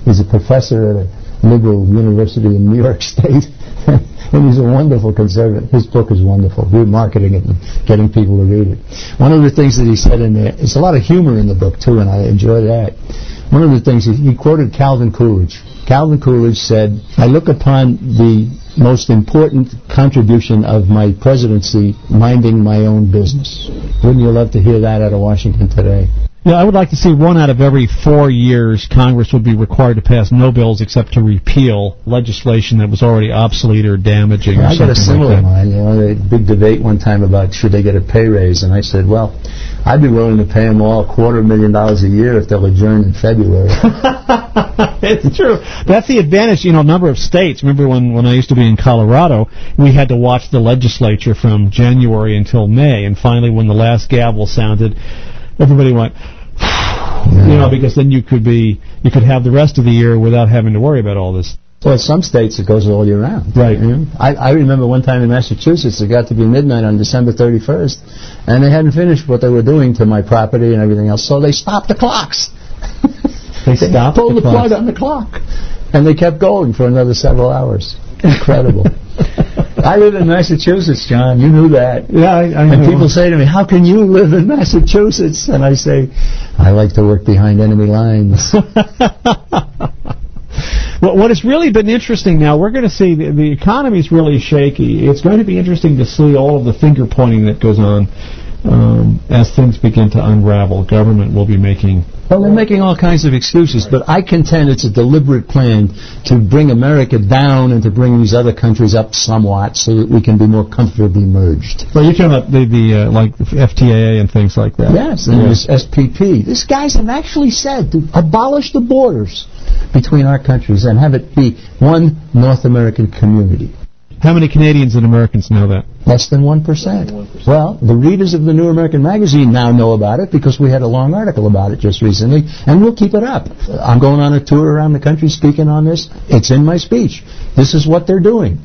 He's a professor at a liberal university in New York State. And he's a wonderful conservative. His book is wonderful. We're marketing it and getting people to read it. One of the things that he said in there, there's a lot of humor in the book too, and I enjoy that. One of the things, he quoted Calvin Coolidge. Calvin Coolidge said, "I look upon the most important contribution of my presidency minding my own business." Wouldn't you love to hear that out of Washington today? Yeah, I would like to see 1 out of every 4 years Congress would be required to pass no bills except to repeal legislation that was already obsolete or damaging. I got a similar one. A big debate one time about should they get a pay raise, and I said, well, I'd be willing to pay them all $250,000 a year if they'll adjourn in February. It's true. That's the advantage. A number of states. Remember when I used to be in Colorado, we had to watch the legislature from January until May, and finally, when the last gavel sounded, everybody went. Because then you could have the rest of the year without having to worry about all this. Well, in some states it goes all year round. Right. I remember one time in Massachusetts it got to be midnight on December 31st, and they hadn't finished what they were doing to my property and everything else, so they stopped the clocks. They pulled the plug on the clock, and they kept going for another several hours. Incredible. I live in Massachusetts, John. You knew that. Yeah, I know. And people say to me, how can you live in Massachusetts? And I say, I like to work behind enemy lines. Well, what has really been interesting now, we're going to see the economy is really shaky. It's going to be interesting to see all of the finger pointing that goes on as things begin to unravel. Government will be making... Well, they're making all kinds of excuses, but I contend it's a deliberate plan to bring America down and to bring these other countries up somewhat so that we can be more comfortably merged. Well, you're talking about the like the FTAA and things like that. Yes, and this SPP. These guys have actually said to abolish the borders between our countries and have it be one North American community. How many Canadians and Americans know that? Less than 1%. Well, the readers of the New American Magazine now know about it because we had a long article about it just recently, and we'll keep it up. I'm going on a tour around the country speaking on this. It's in my speech. This is what they're doing.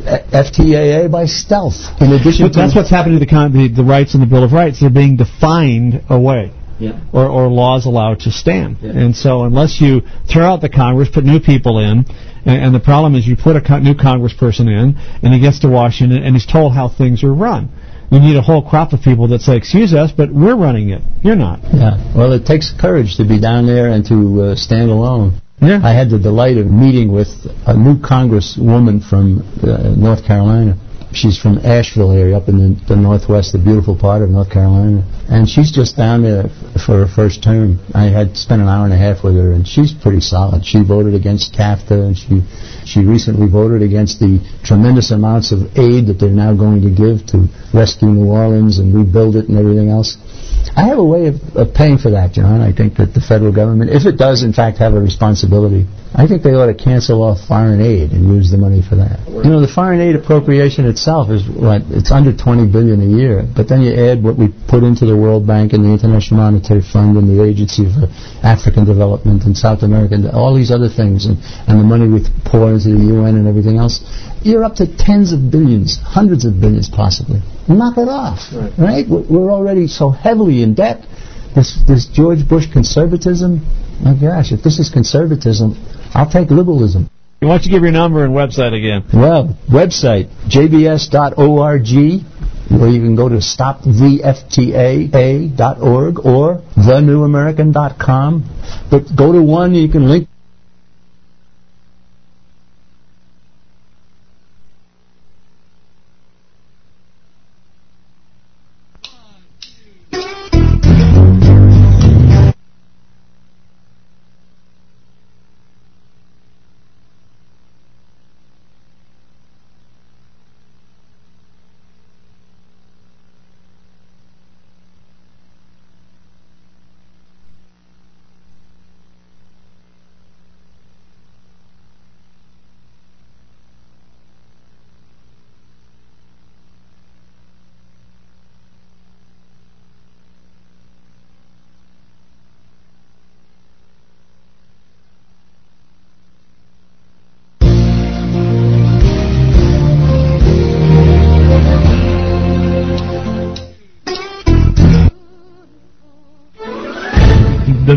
FTAA by stealth. In addition to... That's what's happening to the rights in the Bill of Rights. They're being defined away. Yeah. Or laws allowed to stand. Yeah. And so unless you throw out the Congress, put new people in, and the problem is you put a new congressperson in, and he gets to Washington, and he's told how things are run. You need a whole crop of people that say, excuse us, but we're running it. You're not. Yeah. Well, it takes courage to be down there and to stand alone. Yeah. I had the delight of meeting with a new congresswoman from North Carolina. She's from Asheville area, up in the northwest, the beautiful part of North Carolina. And she's just down there for her first term. I had spent an hour and a half with her, and she's pretty solid. She voted against CAFTA, and she recently voted against the tremendous amounts of aid that they're now going to give to rescue New Orleans and rebuild it and everything else. I have a way of paying for that, John. I think that the federal government, if it does in fact have a responsibility, I think they ought to cancel off foreign aid and use the money for that. The foreign aid appropriation itself is it's under $20 billion a year, but then you add what we put into the World Bank and the International Monetary Fund and the Agency for African Development and South America, and all these other things, and the money we pour into the UN and everything else. You're up to tens of billions, hundreds of billions possibly. Knock it off, right? We're already so heavily in debt. This George Bush conservatism, my gosh, if this is conservatism, I'll take liberalism. Why don't you give your number and website again? Well, website, jbs.org, where you can go to stoptheftaa.org or thenewamerican.com. But go to one, you can link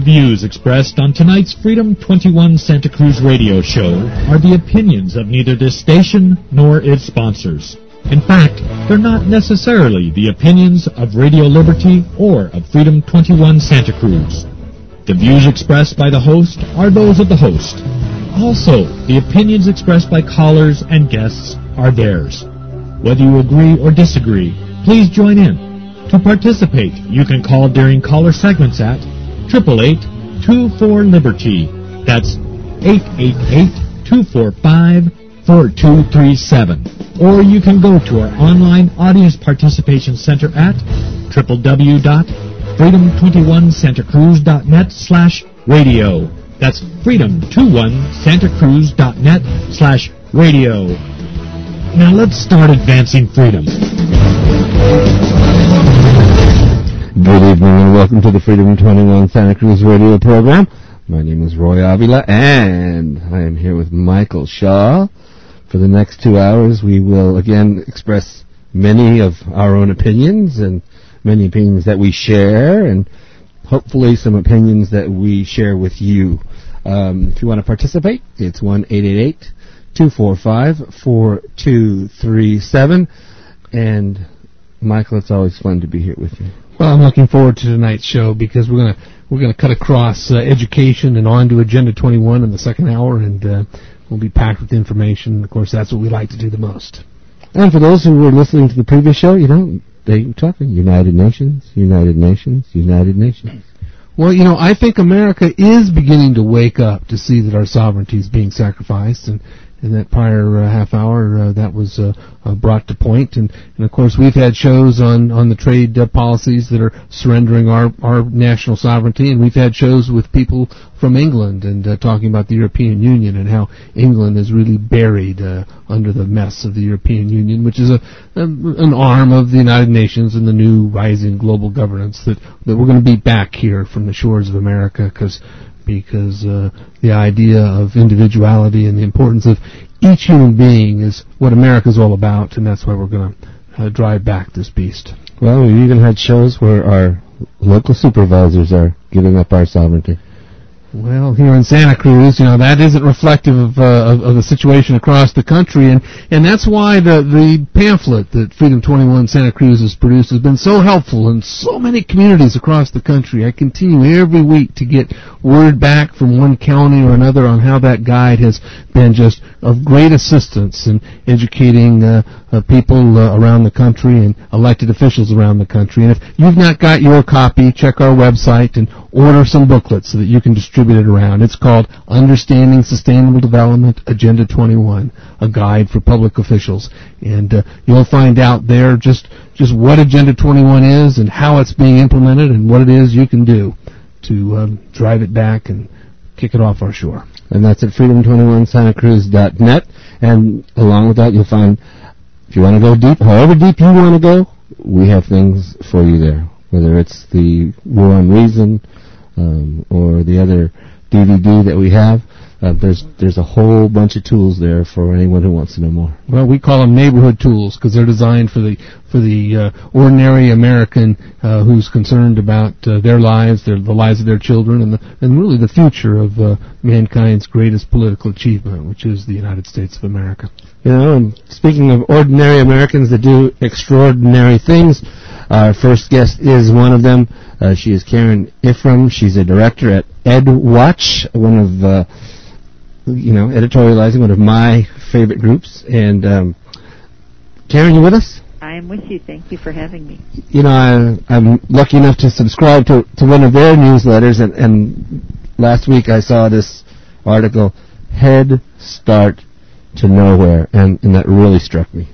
views expressed on tonight's Freedom 21 Santa Cruz radio show are the opinions of neither this station nor its sponsors. In fact, they're not necessarily the opinions of Radio Liberty or of Freedom 21 Santa Cruz. The views expressed by the host are those of the host. Also, the opinions expressed by callers and guests are theirs. Whether you agree or disagree, please join in. To participate, you can call during caller segments at 888-24-LIBERTY. That's 888-245-4237. Or you can go to our online audience participation center at www.freedom21santacruz.net/radio. That's freedom21santacruz.net/radio. Now let's start advancing freedom. Good evening and welcome to the Freedom 21 Santa Cruz radio program. My name is Roy Avila and I am here with Michael Shaw. For the next 2 hours we will again express many of our own opinions and many opinions that we share and hopefully some opinions that we share with you. If you want to participate, it's 1-888-245-4237. And Michael, it's always fun to be here with you. Well, I'm looking forward to tonight's show because we're gonna cut across education and on to Agenda 21 in the second hour, and we'll be packed with information. Of course, that's what we like to do the most. And for those who were listening to the previous show, they were talking United Nations, United Nations, United Nations. Well, I think America is beginning to wake up to see that our sovereignty is being sacrificed, and in that prior half hour, that was brought to point. And of course, we've had shows on the trade policies that are surrendering our national sovereignty, and we've had shows with people from England and talking about the European Union and how England is really buried under the mess of the European Union, which is an arm of the United Nations and the new rising global governance that we're going to beat back here from the shores of America because the idea of individuality and the importance of each human being is what America's all about, and that's why we're going to drive back this beast. Well, we even had shows where our local supervisors are giving up our sovereignty. Well, here in Santa Cruz, that isn't reflective of the situation across the country, and that's why the pamphlet that Freedom 21 Santa Cruz has produced has been so helpful in so many communities across the country. I continue every week to get word back from one county or another on how that guide has been just of great assistance in educating people around the country and elected officials around the country. And if you've not got your copy, check our website and order some booklets so that you can distribute it around. It's called Understanding Sustainable Development Agenda 21, a guide for public officials. And you'll find out there just what Agenda 21 is and how it's being implemented and what it is you can do to drive it back and kick it off our shore. And that's at freedom21santacruz.net. And along with that, you'll find, if you want to go deep, however deep you want to go, we have things for you there. Whether it's the War on Reason or the other DVD that we have, there's a whole bunch of tools there for anyone who wants to know more. Well, we call them neighborhood tools because they're designed for the ordinary American who's concerned about their lives, the lives of their children, and really the future of mankind's greatest political achievement, which is the United States of America. And speaking of ordinary Americans that do extraordinary things, our first guest is one of them. She is Karen Ephraim. She's a director at EdWatch, one of editorializing one of my favorite groups. And Karen, you with us? I am with you. Thank you for having me. I'm lucky enough to subscribe to one of their newsletters, and last week I saw this article, Head Start to Nowhere, and that really struck me.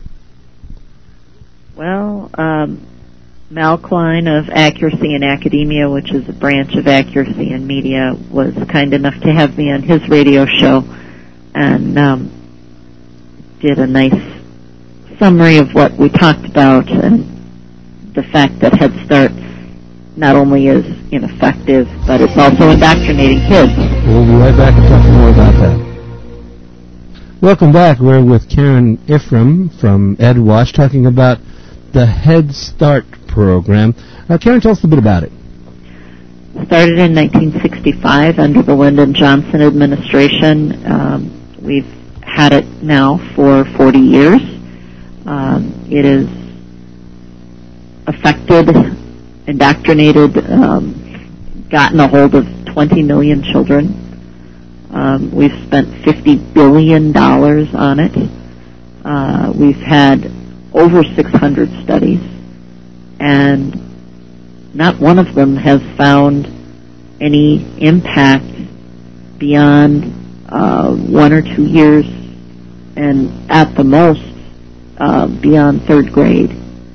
Well, Mal Klein of Accuracy in Academia, which is a branch of Accuracy in Media, was kind enough to have me on his radio show and did a nice summary of what we talked about and the fact that Head Start not only is ineffective, but it's also indoctrinating kids. We'll be right back and talk more about that. Welcome back. We're with Karen Ephraim from EdWatch talking about the Head Start program. Karen, tell us a bit about it. started in 1965 under the Lyndon Johnson administration. We've had it now for 40 years. It is affected, indoctrinated, gotten a hold of 20 million children. We've spent $50 billion on it. We've had over 600 studies, and not one of them has found any impact beyond 1 or 2 years, and at the most beyond third grade,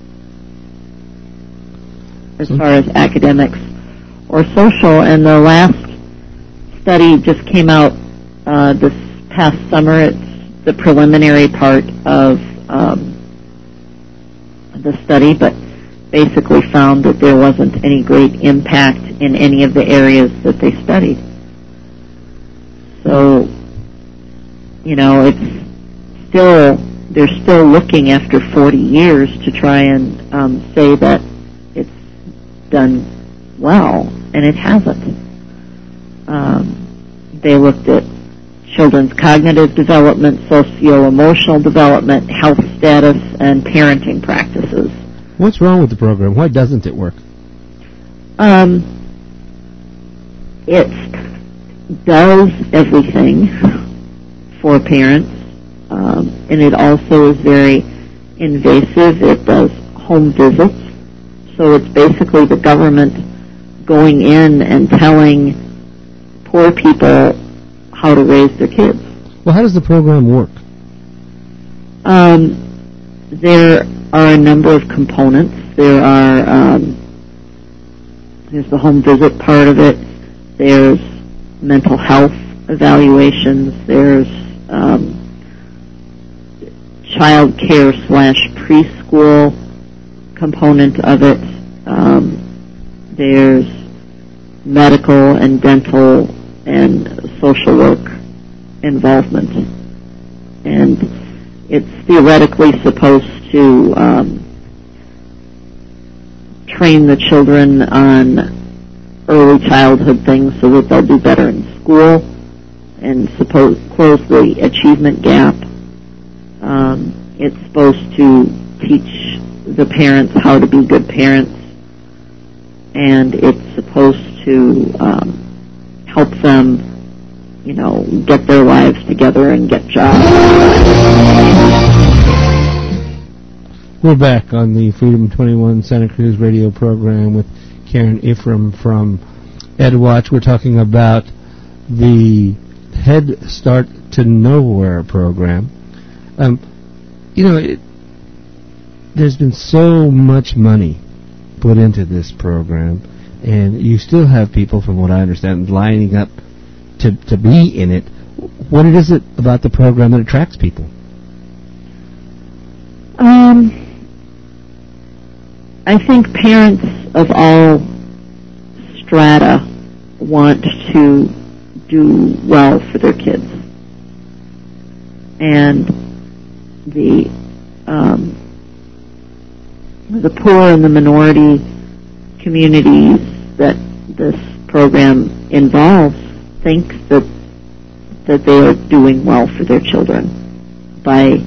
as far as academics or social. And the last study just came out this past summer. It's the preliminary part of the study, but basically found that there wasn't any great impact in any of the areas that they studied. So, they're still looking after 40 years to try and say that it's done well, and it hasn't. They looked at children's cognitive development, socio-emotional development, health status, and parenting practices. What's wrong with the program? Why doesn't it work? It does everything for parents, and it also is very invasive. It does home visits, so it's basically the government going in and telling poor people how to raise their kids. Well, how does the program work? There are a number of components. There's the home visit part of it. There's mental health evaluations. There's child care / preschool component of it. There's medical and dental and social work involvement. And it's theoretically supposed to train the children on early childhood things so that they'll do better in school and close the achievement gap. It's supposed to teach the parents how to be good parents, and it's supposed to help them, get their lives together and get jobs. We're back on the Freedom 21 Santa Cruz radio program with Karen Ephraim from EdWatch. We're talking about the Head Start to Nowhere program. There's been so much money put into this program, and you still have people, from what I understand, lining up to be in it. What is it about the program that attracts people? I think parents of all strata want to do well for their kids. And the poor and the minority communities that this program involves think that they are doing well for their children by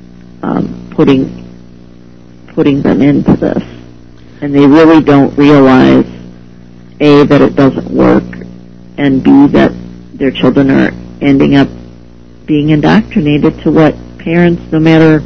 putting them into this. And they really don't realize, A, that it doesn't work, and B, that their children are ending up being indoctrinated to what parents, no matter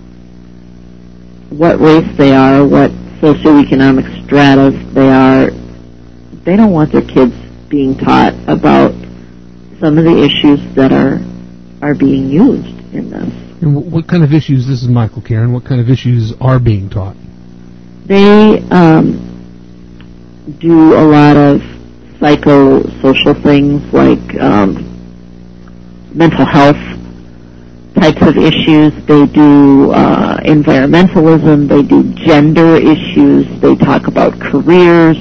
what race they are, what socioeconomic strata they are, they don't want their kids being taught about some of the issues that are being used in this. And what kind of issues, this is Michael, Karen, what kind of issues are being taught? They do a lot of psychosocial things like mental health types of issues. They do environmentalism. They do gender issues. They talk about careers.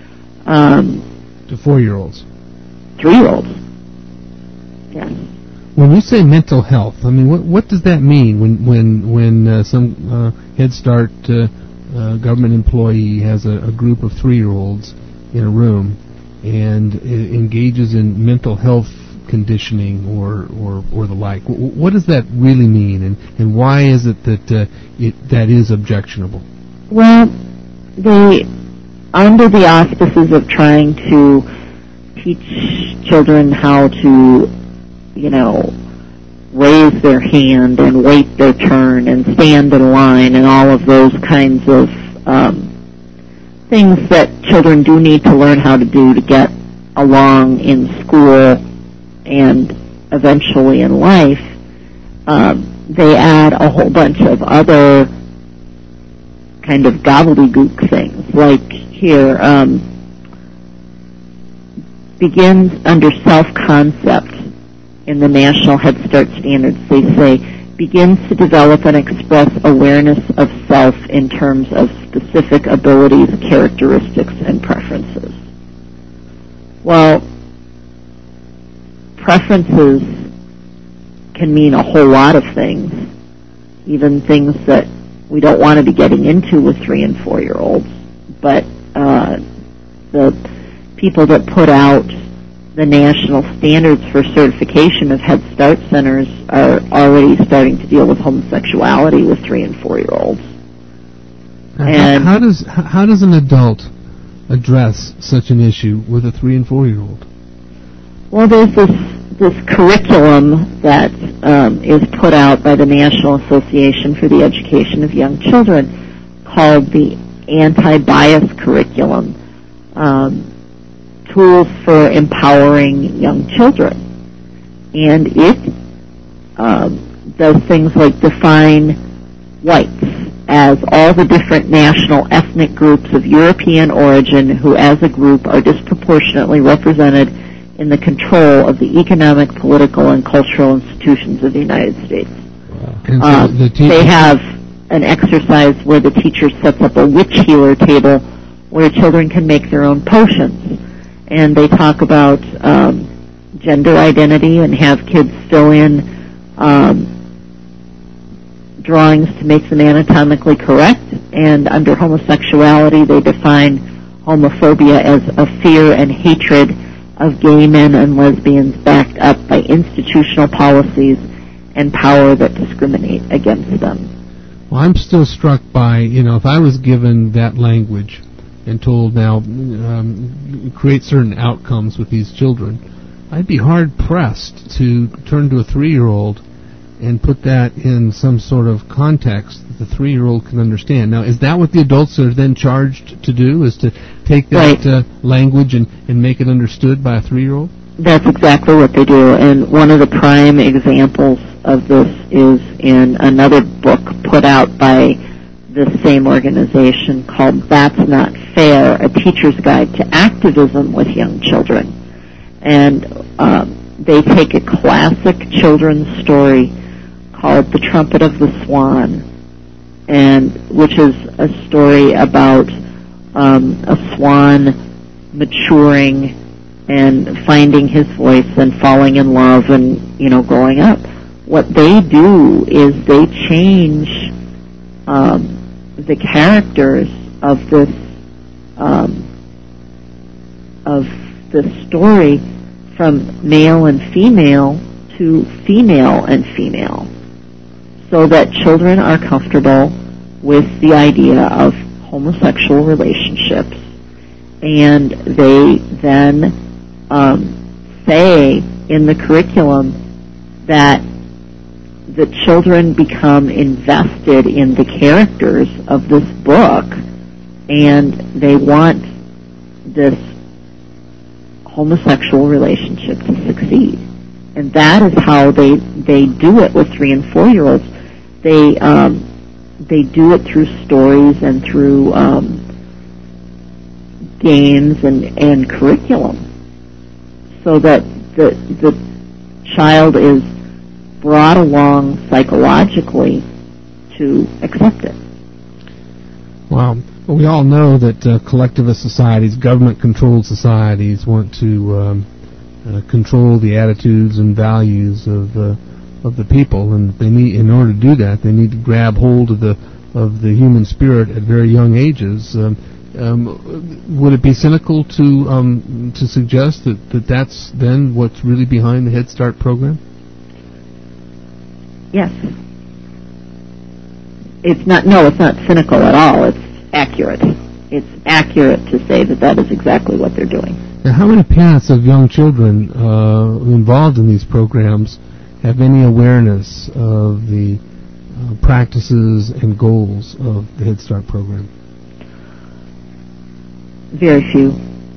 To 4-year-olds? 3-year-olds. Yes. When you say mental health, I mean, what does that mean when some Head Start government employee has a group of 3-year-olds in a room and engages in mental health conditioning or the like. What does that really mean, and why is it that is objectionable? Well, they, under the auspices of trying to teach children how to, raise their hand and wait their turn and stand in line and all of those kinds of things that children do need to learn how to do to get along in school and eventually in life, they add a whole bunch of other kind of gobbledygook things. Like here, begins under self-concept in the National Head Start Standards. They say, begins to develop and express awareness of self in terms of specific abilities, characteristics, and preferences. Well, preferences can mean a whole lot of things, even things that we don't want to be getting into with 3- and 4-year-olds. But the people that put out the national standards for certification of Head Start centers are already starting to deal with homosexuality with 3- and 4-year-olds. And how does an adult address such an issue with a 3- and 4-year-old? Well, there's this curriculum that is put out by the National Association for the Education of Young Children called the Anti-Bias Curriculum, Tools for Empowering Young Children. And it does things like define whites as all the different national ethnic groups of European origin who as a group are disproportionately represented in the control of the economic, political, and cultural institutions of the United States. And so they have an exercise where the teacher sets up a witch healer table where children can make their own potions. And they talk about gender identity and have kids fill in drawings to make them anatomically correct. And under homosexuality, they define homophobia as a fear and hatred of gay men and lesbians backed up by institutional policies and power that discriminate against them. Well, I'm still struck by, if I was given that language and told now create certain outcomes with these children, I'd be hard-pressed to turn to a 3-year-old and put that in some sort of context that the 3-year-old can understand. Now, is that what the adults are then charged to do, is to take that language and make it understood by a 3-year-old? That's exactly what they do, and one of the prime examples of this is in another book put out by this same organization called That's Not Fair, A Teacher's Guide to Activism with Young Children. And they take a classic children's story called The Trumpet of the Swan, and which is a story about a swan maturing and finding his voice and falling in love and, growing up. What they do is they change the characters of this story from male and female to female and female, so that children are comfortable with the idea of homosexual relationships, and they then say in the curriculum that the children become invested in the characters of this book, and they want this homosexual relationship to succeed. And that is how they do it with 3- and 4-year-olds. They do it through stories and through games and curriculum, so that the child is brought along psychologically to accept it. Wow. Well, we all know that collectivist societies, government-controlled societies, want to control the attitudes and values of the people, and they need, in order to do that, they need to grab hold of the human spirit at very young ages. would it be cynical to suggest that that's then what's really behind the Head Start program? Yes. It's not cynical at all. It's accurate. It's accurate to say that is exactly what they're doing. Now, how many parents of young children involved in these programs have any awareness of the practices and goals of the Head Start program? Very few.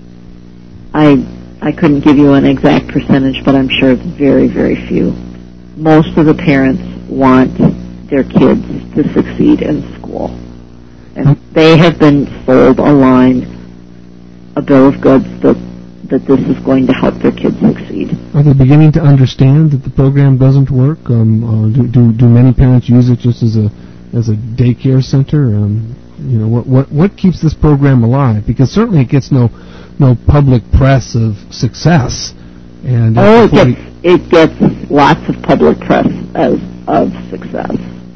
I couldn't give you an exact percentage, but I'm sure it's very, very few. Most of the parents want their kids to succeed in school. And they have been sold a bill of goods that this is going to help their kids succeed. Are they beginning to understand that the program doesn't work? Do many parents use it just as a daycare center? What keeps this program alive? Because certainly it gets no public press of success. And it gets lots of public press of success.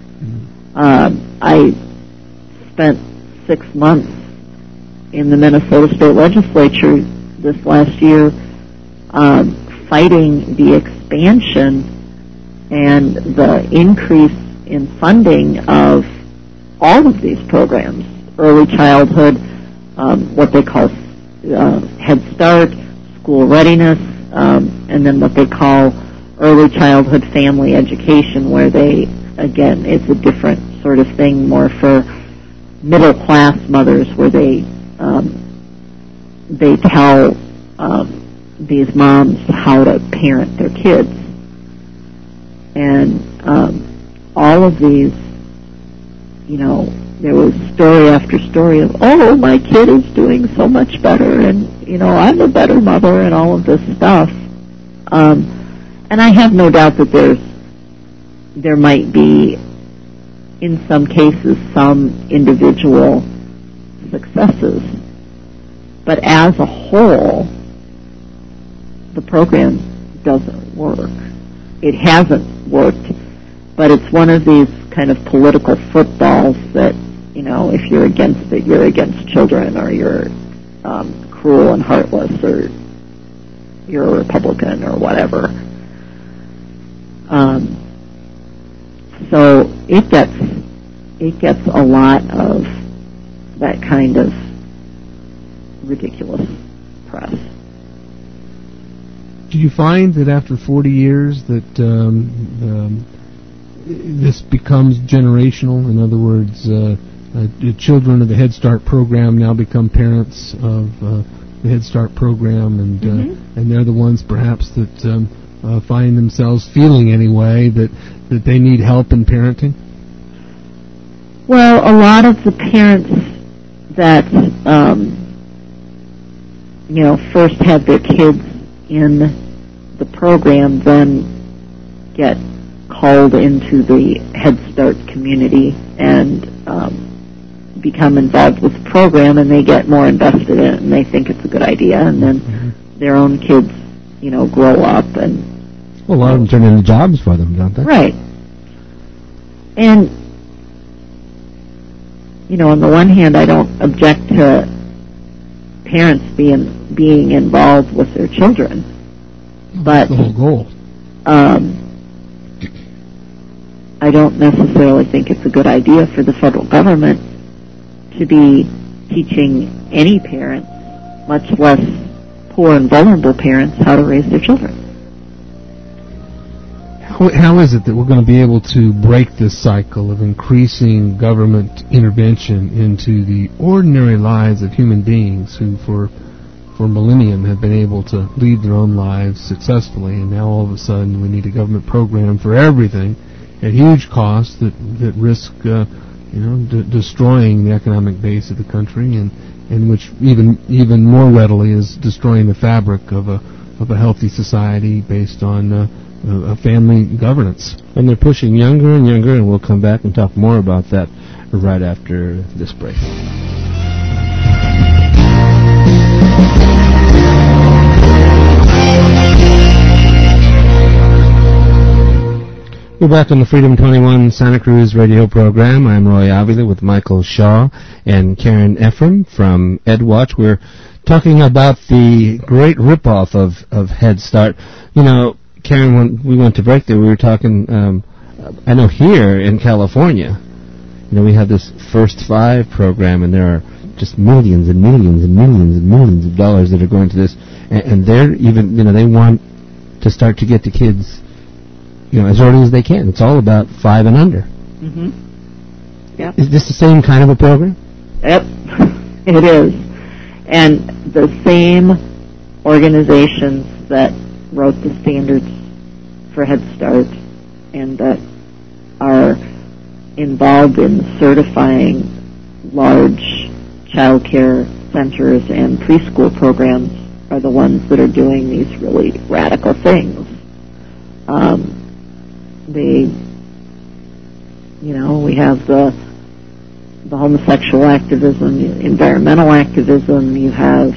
I spent 6 months in the Minnesota State Legislature this last year fighting the expansion and the increase in funding of all of these programs: early childhood, what they call Head Start, school readiness, and then what they call early childhood family education, where it's a different sort of thing, more for middle class mothers, where they tell these moms how to parent their kids. And all of these, there was story after story of, oh, my kid is doing so much better, and, I'm a better mother, and all of this stuff. And I have no doubt that there might be, in some cases, some individual successes. But as a whole, the program doesn't work. It hasn't worked, but it's one of these kind of political footballs that, if you're against it, you're against children, or you're cruel and heartless, or you're a Republican, or whatever. So it gets a lot of that kind of ridiculous press. Do you find that after 40 years that this becomes generational? In other words, the children of the Head Start program now become parents of the Head Start program, and they're the ones perhaps that find themselves feeling anyway that they need help in parenting? Well, a lot of the parents that first had their kids in the program then get called into the Head Start community and become involved with the program, and they get more invested in it, and they think it's a good idea, and then their own kids, grow up, and a lot of them turn into jobs for them, don't they? Right. And on the one hand, I don't object to parents being involved with their children, but that's the whole goal. I don't necessarily think it's a good idea for the federal government to be teaching any parents, much less poor and vulnerable parents, how to raise their children. How is it that we're going to be able to break this cycle of increasing government intervention into the ordinary lives of human beings who for millennium have been able to lead their own lives successfully, and now all of a sudden we need a government program for everything at huge cost that risk destroying the economic base of the country, and which even more readily is destroying the fabric of a healthy society based on a family governance. And they're pushing younger and younger, and we'll come back and talk more about that right after this break. We're back on the Freedom 21 Santa Cruz radio program. I'm Roy Avila with Michael Shaw and Karen Ephraim from EdWatch. We're talking about the great ripoff of Head Start. You know, Karen, when we went to break there, we were talking, I know here in California, you know, we have this First Five program, and there are just millions and millions and millions and millions of dollars that are going to this, and they're even, you know, they want to start to get to kids, you know, as early as they can. It's all about 5 and under. Mm-hmm. Yep. Is this the same kind of a program? Yep, it is. And the same organizations that wrote the standards for Head Start and that are involved in certifying large child care centers and preschool programs are the ones that are doing these really radical things. We have the homosexual activism, environmental activism. You have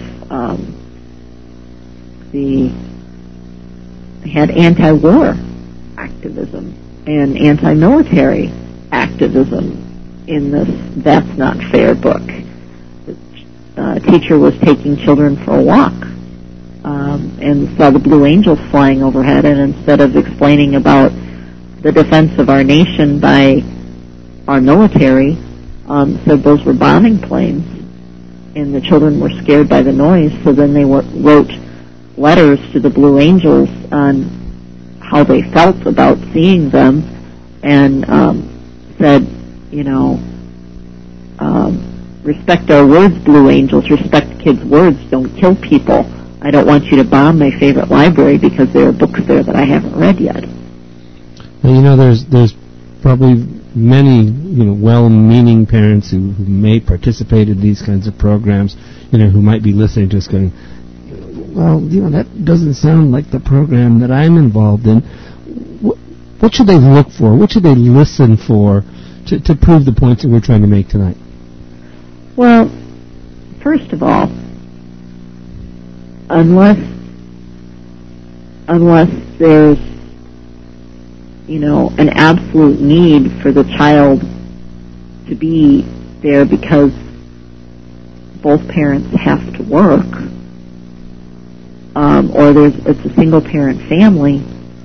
they had anti-war activism and anti-military activism in this That's Not Fair book. The teacher was taking children for a walk and saw the Blue Angels flying overhead, and instead of explaining about the defense of our nation by our military, said those were bombing planes, and the children were scared by the noise, so then they wrote letters to the Blue Angels on how they felt about seeing them, and said, respect our words, Blue Angels, respect kids' words, don't kill people. I don't want you to bomb my favorite library because there are books there that I haven't read yet. Well, there's probably many, well-meaning parents who may participate in these kinds of programs, who might be listening to us going, well, that doesn't sound like the program that I'm involved in. What should they look for? What should they listen for to prove the points that we're trying to make tonight? Well, first of all, unless there's an absolute need for the child to be there because both parents have to work, or it's a single parent family,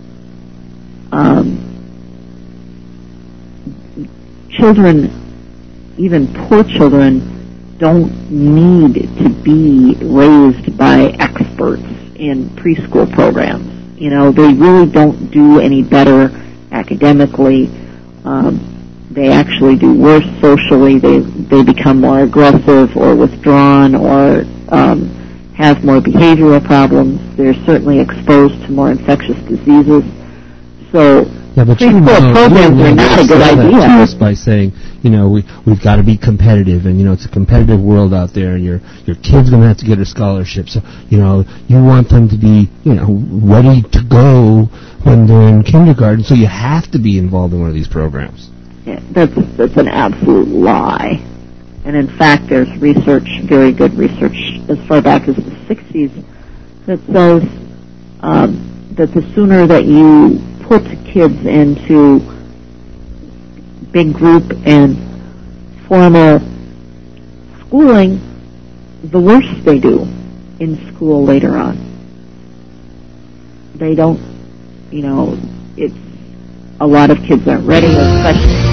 children, even poor children, don't need to be raised by experts in preschool programs. They really don't do any better academically. They actually do worse socially. They become more aggressive or withdrawn or have more behavioral problems. They're certainly exposed to more infectious diseases. So preschool programs are not a good idea. To us by saying, we've got to be competitive, and it's a competitive world out there, and your kid's going to have to get a scholarship. So you want them to be ready to go when they're in kindergarten. So you have to be involved in one of these programs. Yeah, that's an absolute lie. And in fact, there's research, very good research, as far back as the 60s, that says that the sooner that you put kids into big group and formal schooling, the worse they do in school later on. They don't, it's a lot of kids aren't ready, especially.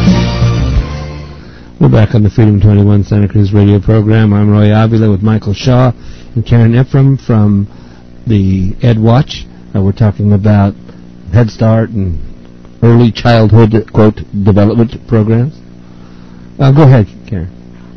We're back on the Freedom 21 Santa Cruz radio program. I'm Roy Avila with Michael Shaw and Karen Ephraim from the EdWatch. We're talking about Head Start and early childhood, quote, development programs. Go ahead, Karen.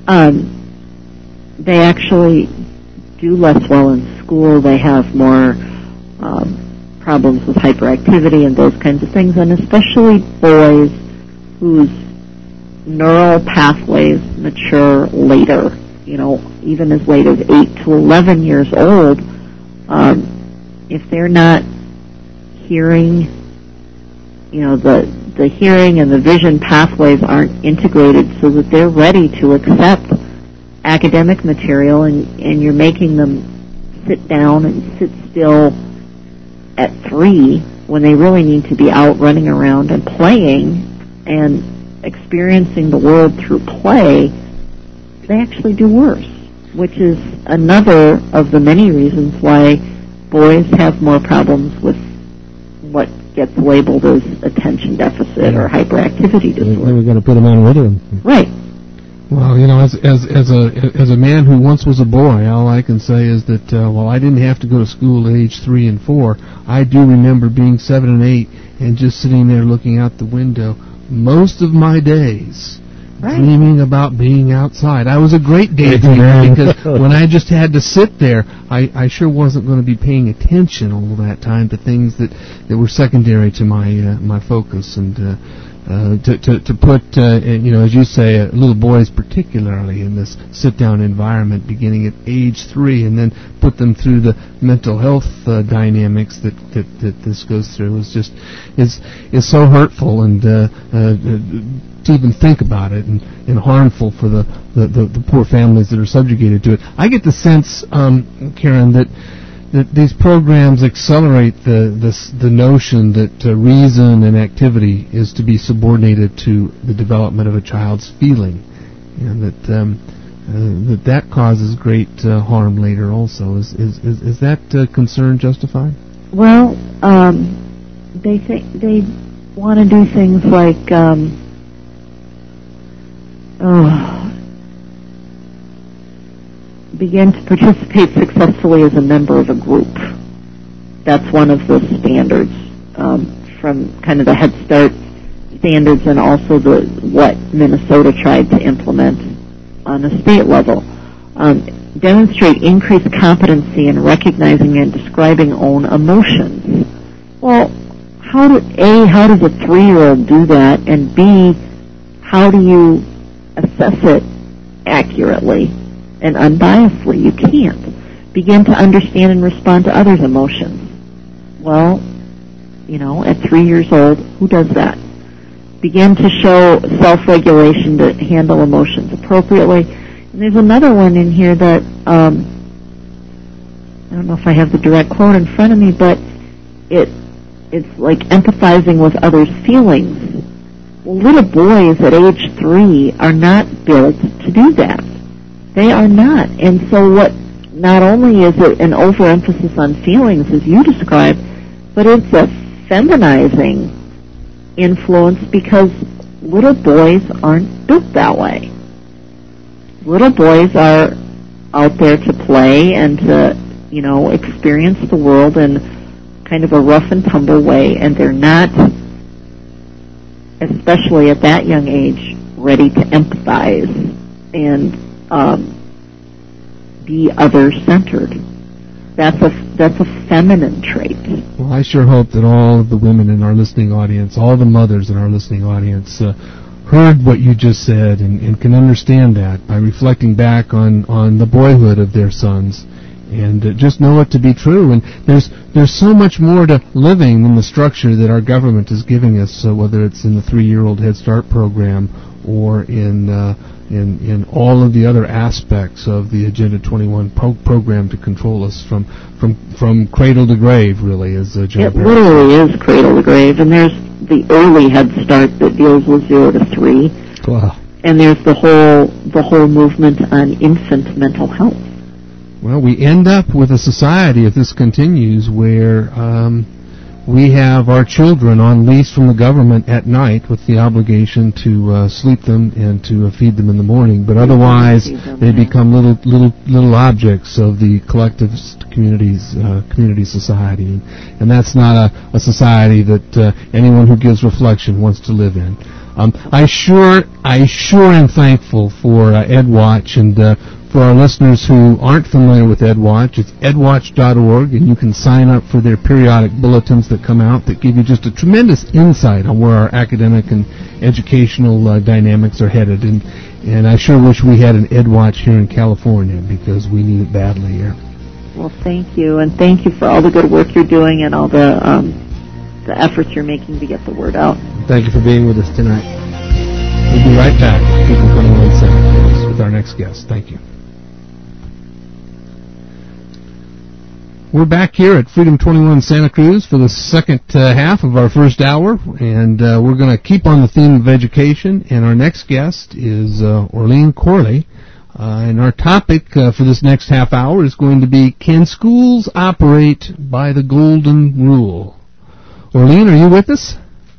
They actually do less well in school. They have more problems with hyperactivity and those kinds of things, and especially boys whose neural pathways mature later, even as late as 8 to 11 years old. If they're not hearing, the hearing and the vision pathways aren't integrated so that they're ready to accept academic material, and you're making them sit down and sit still at 3 when they really need to be out running around and playing and experiencing the world through play, they actually do worse, which is another of the many reasons why boys have more problems with what gets labeled as attention deficit or hyperactivity disorder. We're going to put them on Ritalin. Right. Well, you know, as a man who once was a boy, all I can say is that while I didn't have to go to school at age 3 and 4, I do remember being 7 and 8 and just sitting there looking out the window most of my days, dreaming about being outside. I was a great daydreamer because when I just had to sit there, I sure wasn't going to be paying attention all that time to things that were secondary to my focus. And to put, you know, as you say, little boys particularly in this sit-down environment beginning at age 3 and then put them through the mental health dynamics that this goes through is so hurtful and to even think about it and harmful for the poor families that are subjugated to it. I get the sense, Karen, that these programs accelerate the notion that reason and activity is to be subordinated to the development of a child's feeling, and that causes great harm later. Also, is that concern justified? Well, they want to do things like begin to participate successfully as a member of a group. That's one of the standards from kind of the Head Start standards and also what Minnesota tried to implement on a state level. Demonstrate increased competency in recognizing and describing own emotions. Well, how does a 3-year-old do that? And B, how do you assess it accurately and unbiasedly? You can't. Begin to understand and respond to others' emotions. Well, you know, at 3 years old, who does that? Begin to show self-regulation to handle emotions appropriately. And there's another one in here that, I don't know if I have the direct quote in front of me, but it's like empathizing with others' feelings. Well, little boys at age 3 are not built to do that. They are not. And so not only is it an overemphasis on feelings, as you described, but it's a feminizing influence because little boys aren't built that way. Little boys are out there to play and to, you know, experience the world in kind of a rough and tumble way, and they're not, especially at that young age, ready to empathize and be other-centered. That's a feminine trait. Well, I sure hope that all of the women in our listening audience, all the mothers in our listening audience, heard what you just said and can understand that by reflecting back on the boyhood of their sons and just know it to be true. And there's so much more to living than the structure that our government is giving us, whether it's in the 3-year-old Head Start program or in all of the other aspects of the Agenda 21 program to control us from cradle to grave, really, as Joe It literally is cradle to grave, and there's the early Head Start that deals with 0 to 3, Wow. and there's the whole movement on infant mental health. Well, we end up with a society, if this continues, where we have our children on lease from the government at night with the obligation to sleep them and to feed them in the morning, but otherwise they become little objects of the collective community society, and that's not a society that anyone who gives reflection wants to live in. I sure am thankful for EdWatch, and for our listeners who aren't familiar with EdWatch, it's edwatch.org, and you can sign up for their periodic bulletins that come out that give you just a tremendous insight on where our academic and educational dynamics are headed. And I sure wish we had an EdWatch here in California because we need it badly here. Well, thank you, and thank you for all the good work you're doing and all the efforts you're making to get the word out. Thank you for being with us tonight. We'll be right back with Freedom 21 Center with our next guest. Thank you. We're back here at Freedom 21 Santa Cruz for the second half of our first hour, and we're going to keep on the theme of education, and our next guest is Orlene Corley, and our topic for this next half hour is going to be, can schools operate by the Golden Rule? Orlene, are you with us?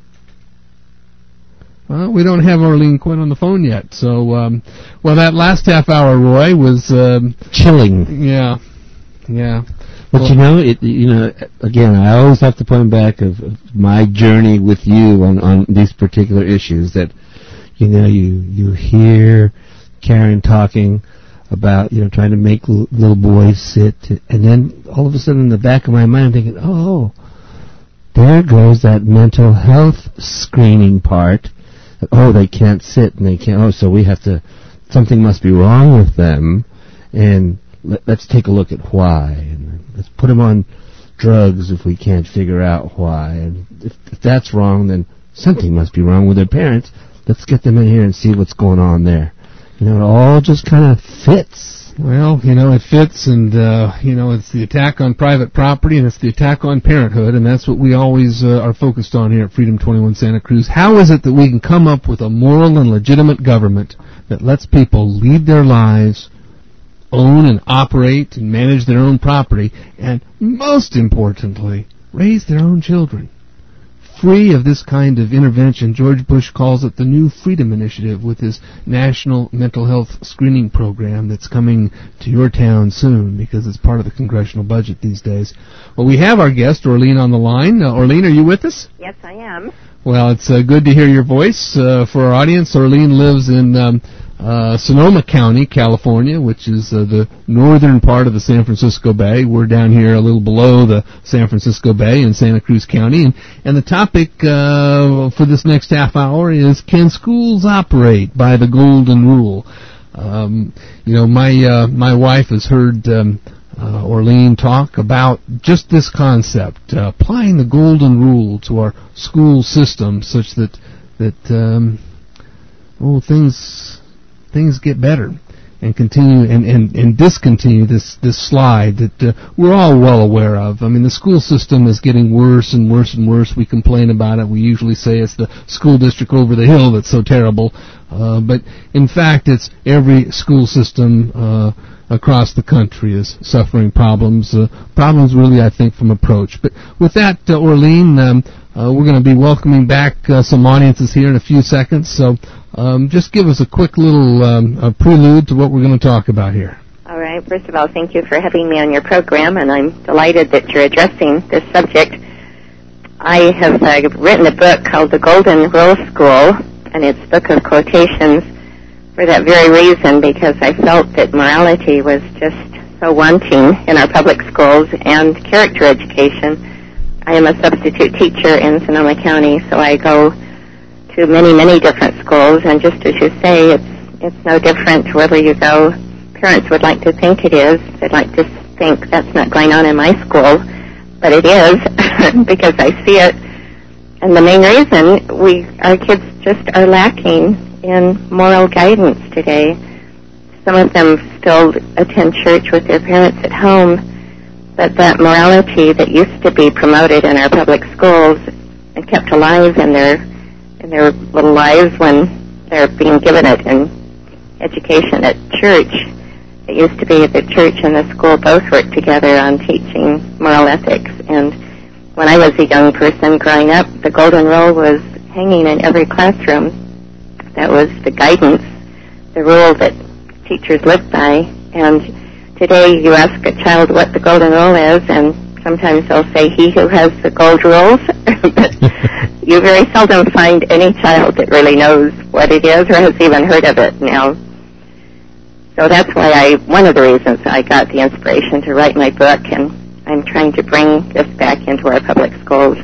Well, we don't have Orlene quite on the phone yet, so, well, that last half hour, Roy, was chilling. Yeah. But again, I always have to point back of my journey with you on these particular issues that, you hear Karen talking about, trying to make little boys sit, and then all of a sudden in the back of my mind I'm thinking, oh, there goes that mental health screening part. Oh, they can't sit and they can't, so we have to, something must be wrong with them, and let's take a look at why, and let's put them on drugs if we can't figure out why, and if that's wrong, then something must be wrong with their parents. Let's get them in here and see what's going on there. It all just kind of fits. Well, it fits, and, it's the attack on private property, and it's the attack on parenthood, and that's what we always are focused on here at Freedom 21 Santa Cruz. How is it that we can come up with a moral and legitimate government that lets people lead their lives, own and operate and manage their own property, and most importantly, raise their own children? Free of this kind of intervention, George Bush calls it the New Freedom Initiative with his national mental health screening program that's coming to your town soon because it's part of the congressional budget these days. Well, we have our guest, Orlene, on the line. Orlene, are you with us? Yes, I am. Well, it's good to hear your voice. For our audience, Orlene lives in Sonoma County, California, which is the northern part of the San Francisco Bay. We're down here a little below the San Francisco Bay in Santa Cruz County. And the topic for this next half hour is, can schools operate by the Golden Rule? My wife has heard Orlene talk about just this concept, applying the Golden Rule to our school system such that things get better and continue and discontinue this slide that we're all well aware of. I mean, the school system is getting worse and worse and worse. We complain about it. We usually say it's the school district over the hill that's so terrible. But in fact, it's every school system across the country is suffering problems. Problems really, I think, from approach. But with that, Orlene, we're going to be welcoming back some audiences here in a few seconds. So just give us a quick little prelude to what we're going to talk about here. All right. First of all, thank you for having me on your program, and I'm delighted that you're addressing this subject. I have written a book called The Golden Rule School, and it's a book of quotations for that very reason, because I felt that morality was just so wanting in our public schools and character education. I am a substitute teacher in Sonoma County, so I go to many, many different schools, and just as you say, it's no different wherever you go. Parents would like to think it is. They'd like to think that's not going on in my school, but it is because I see it. And the main reason our kids just are lacking in moral guidance today. Some of them still attend church with their parents at home, but that morality that used to be promoted in our public schools and kept alive in their little lives when they're being given it in education at church. It used to be that the church and the school both worked together on teaching moral ethics. And when I was a young person growing up, the Golden Rule was hanging in every classroom. That was the guidance, the rule that teachers lived by. And today you ask a child what the Golden Rule is, and sometimes they'll say, he who has the gold rules. But you very seldom find any child that really knows what it is or has even heard of it now. So that's why one of the reasons I got the inspiration to write my book, and I'm trying to bring this back into our public schools.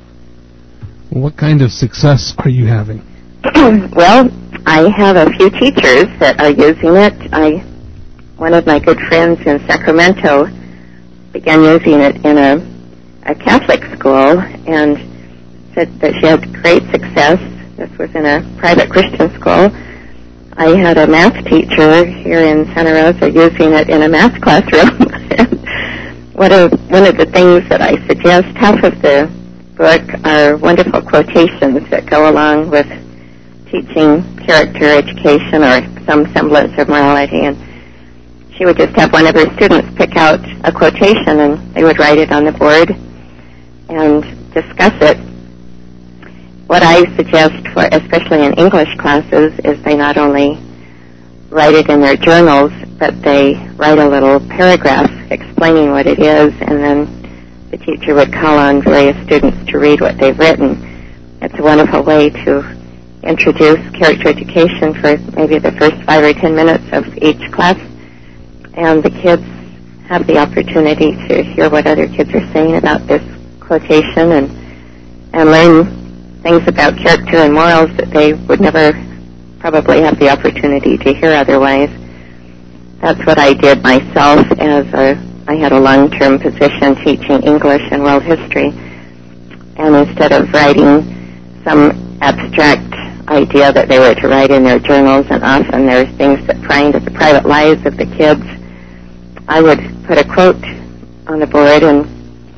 What kind of success are you having? Well, I have a few teachers that are using it. One of my good friends in Sacramento began using it in a Catholic school and said that she had great success. This was in a private Christian school. I had a math teacher here in Santa Rosa using it in a math classroom. one of the things that I suggest, half of the book are wonderful quotations that go along with teaching character education or some semblance of morality. And she would just have one of her students pick out a quotation, and they would write it on the board and discuss it. What I suggest, for especially in English classes, is they not only write it in their journals, but they write a little paragraph explaining what it is, and then the teacher would call on various students to read what they've written. It's a wonderful way to introduce character education for maybe the first 5 or 10 minutes of each class, and the kids have the opportunity to hear what other kids are saying about this quotation and learn things about character and morals that they would never probably have the opportunity to hear otherwise. That's what I did myself I had a long-term position teaching English and world history, and instead of writing some abstract idea that they were to write in their journals, and often there are things that pry into the private lives of the kids, I would put a quote on the board, and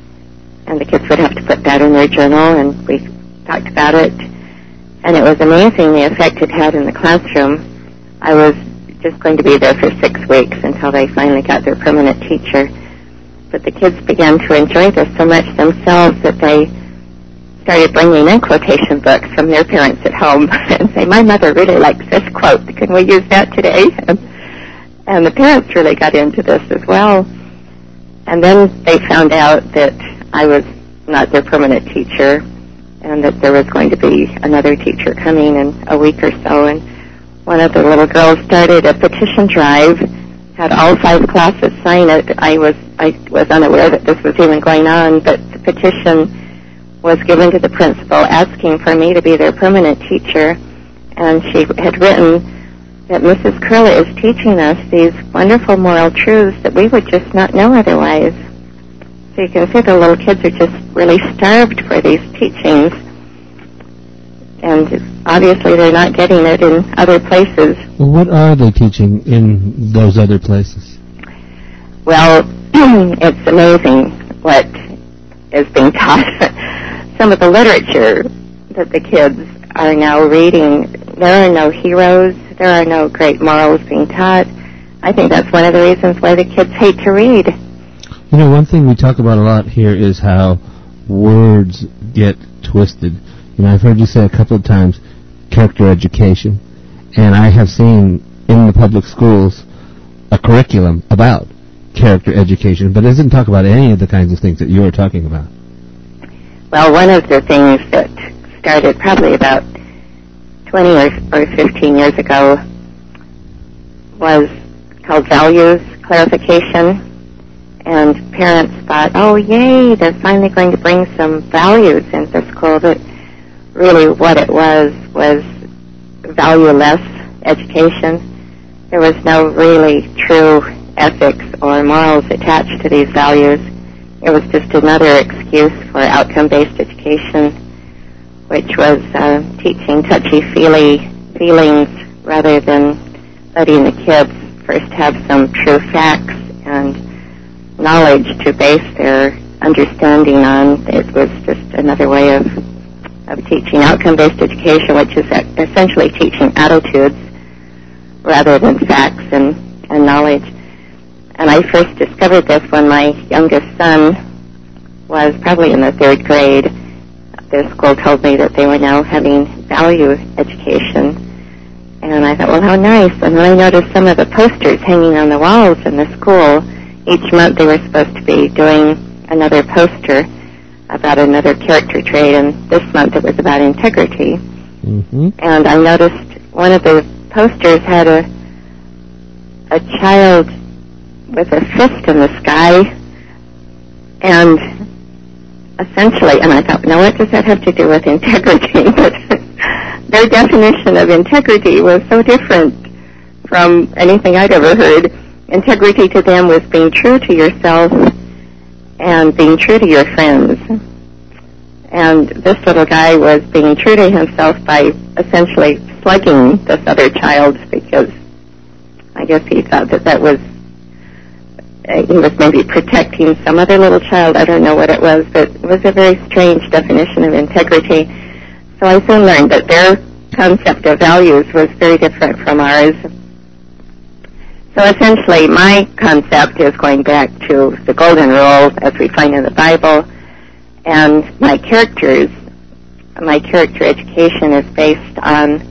the kids would have to put that in their journal, and we talked about it, and it was amazing the effect it had in the classroom. I was just going to be there for 6 weeks until they finally got their permanent teacher, but the kids began to enjoy this so much themselves that they started bringing in quotation books from their parents at home and say, "My mother really likes this quote. Can we use that today?" And the parents really got into this as well. And then they found out that I was not their permanent teacher, and that there was going to be another teacher coming in a week or so. And one of the little girls started a petition drive, had all 5 classes sign it. I was unaware that this was even going on, but the petition was given to the principal asking for me to be their permanent teacher, and she had written that Mrs. Curley is teaching us these wonderful moral truths that we would just not know otherwise. So you can see the little kids are just really starved for these teachings, and obviously they're not getting it in other places. Well, what are they teaching in those other places? Well, it's amazing what is being taught. Some of the literature that the kids are now reading, there are no heroes, there are no great morals being taught. I think that's one of the reasons why the kids hate to read. You know, one thing we talk about a lot here is how words get twisted. You know, I've heard you say a couple of times character education, and I have seen in the public schools a curriculum about character education, but it doesn't talk about any of the kinds of things that you were talking about. Well, one of the things that started probably about 20 or 15 years ago was called values clarification, and parents thought, oh, yay, they're finally going to bring some values into school, but really what it was valueless education. There was no really true ethics or morals attached to these values. It was just another excuse for outcome-based education, which was teaching touchy-feely feelings rather than letting the kids first have some true facts and knowledge to base their understanding on. It was just another way of teaching outcome-based education, which is essentially teaching attitudes rather than facts and knowledge. And I first discovered this when my youngest son was probably in the 3rd grade. Their school told me that they were now having value education. And I thought, well, how nice. And then I noticed some of the posters hanging on the walls in the school. Each month they were supposed to be doing another poster about another character trait, and this month it was about integrity. Mm-hmm. And I noticed one of the posters had a child with a fist in the sky, and essentially, and I thought, now what does that have to do with integrity? But their definition of integrity was so different from anything I'd ever heard. Integrity to them was being true to yourself and being true to your friends. And this little guy was being true to himself by essentially slugging this other child, because I guess he thought that was he was maybe protecting some other little child. I don't know what it was, but it was a very strange definition of integrity. So I soon learned that their concept of values was very different from ours. So essentially, my concept is going back to the Golden Rule as we find in the Bible, and my character education is based on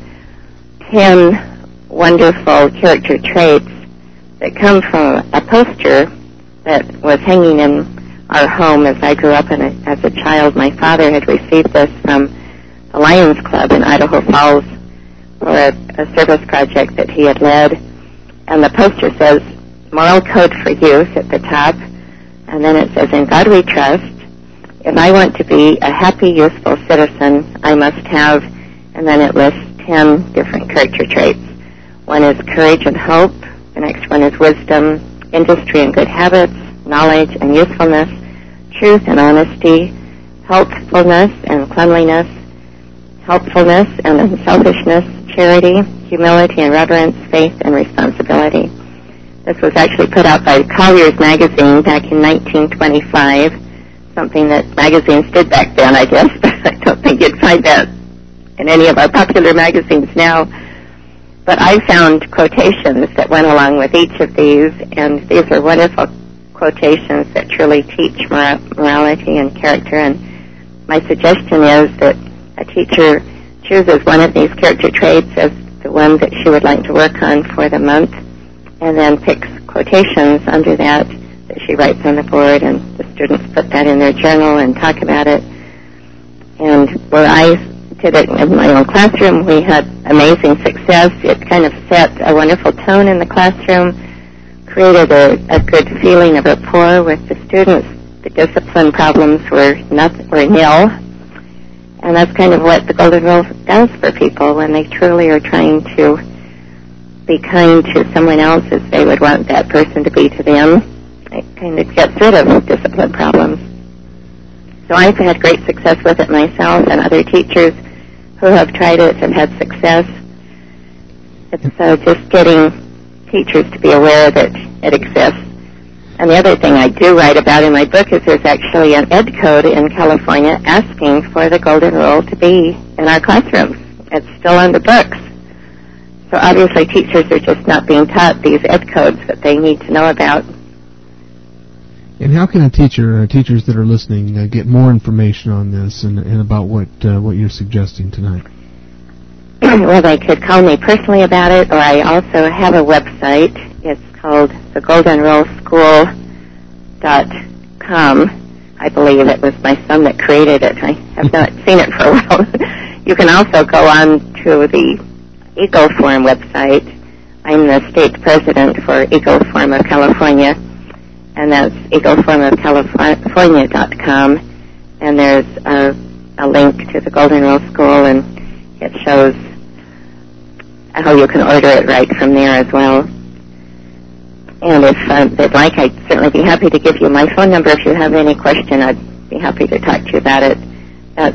10 wonderful character traits that come from a poster that was hanging in our home as I grew up as a child. My father had received this from the Lions Club in Idaho Falls for a service project that he had led. And the poster says, Moral Code for Youth at the top. And then it says, In God we trust. If I want to be a happy, useful citizen, I must have, and then it lists 10 different character traits. One is courage and hope. The next one is wisdom, industry and good habits, knowledge and usefulness, truth and honesty, healthfulness and cleanliness, helpfulness and unselfishness, charity, humility and reverence, faith and responsibility. This was actually put out by Collier's Magazine back in 1925, something that magazines did back then, I guess, but I don't think you'd find that in any of our popular magazines now. But I found quotations that went along with each of these, and these are wonderful quotations that truly teach morality and character. And my suggestion is that a teacher chooses one of these character traits as the one that she would like to work on for the month, and then picks quotations under that she writes on the board, and the students put that in their journal and talk about it. And where I did it in my own classroom, we had amazing success. It kind of set a wonderful tone in the classroom, created a good feeling of rapport with the students. The discipline problems were nil. And that's kind of what the Golden Rule does for people when they truly are trying to be kind to someone else as they would want that person to be to them. It kind of gets rid of discipline problems. So I've had great success with it myself, and other teachers who have tried it have had success. It's just getting teachers to be aware that it exists. And the other thing I do write about in my book is there's actually an ed code in California asking for the Golden Rule to be in our classrooms. It's still on the books. So obviously teachers are just not being taught these ed codes that they need to know about. And how can a teacher, teachers that are listening, get more information on this and about what you're suggesting tonight? Well, they could call me personally about it, or I also have a website. It's called thegoldenruleschool.com. I believe it was my son that created it. I have not seen it for a while. You can also go on to the Eagle Forum website. I'm the state president for Eagle Forum of California, and that's eagleforumofcalifornia.com. And there's a link to the Golden Rule School, and it shows how you can order it right from there as well. And if they'd like, I'd certainly be happy to give you my phone number. If you have any question, I'd be happy to talk to you about it. That's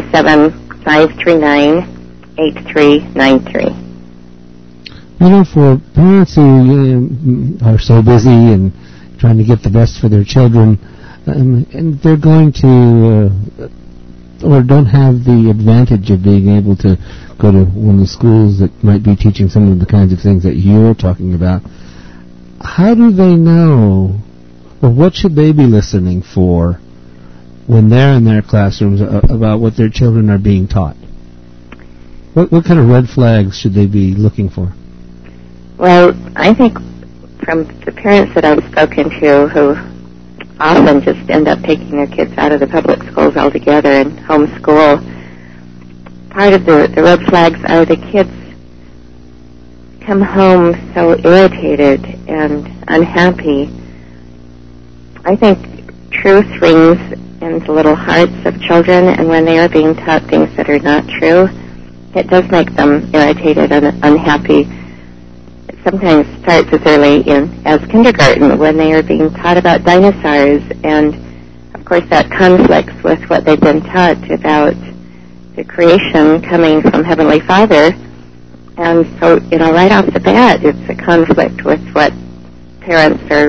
707-539-8393. You know, for parents who are so busy and trying to get the best for their children, and they're going to, or don't have the advantage of being able to go to one of the schools that might be teaching some of the kinds of things that you're talking about, how do they know, or what should they be listening for when they're in their classrooms about what their children are being taught? What kind of red flags should they be looking for? Well, I think from the parents that I've spoken to who often just end up taking their kids out of the public schools altogether and homeschool, part of the red flags are the kids come home so irritated and unhappy. I think truth rings in the little hearts of children, and when they are being taught things that are not true, it does make them irritated and unhappy. It sometimes starts as early as kindergarten when they are being taught about dinosaurs, and of course that conflicts with what they've been taught about the creation coming from Heavenly Father. And so, right off the bat, it's a conflict with what parents are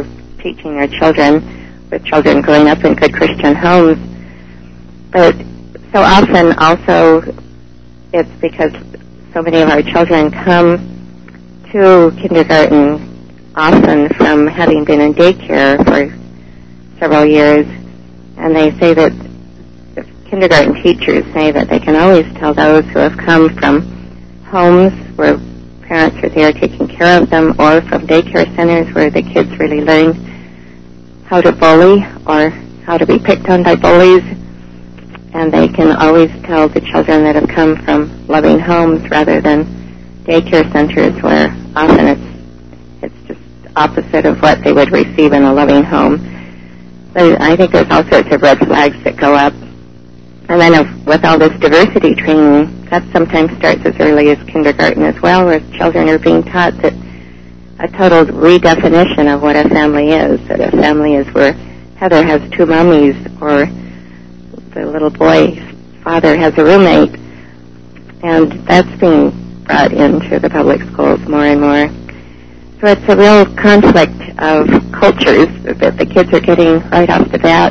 teaching their children, with children growing up in good Christian homes. But so often also it's because so many of our children come to kindergarten often from having been in daycare for several years, and they say that the kindergarten teachers say that they can always tell those who have come from homes where parents are there taking care of them, or from daycare centers where the kids really learn how to bully or how to be picked on by bullies. And they can always tell the children that have come from loving homes rather than daycare centers where often it's just opposite of what they would receive in a loving home. So I think there's all sorts of red flags that go up. And then with all this diversity training, that sometimes starts as early as kindergarten as well, where children are being taught that a total redefinition of what a family is, that a family is where Heather has two mummies, or the little boy's father has a roommate, and that's being brought into the public schools more and more. So it's a real conflict of cultures that the kids are getting right off the bat.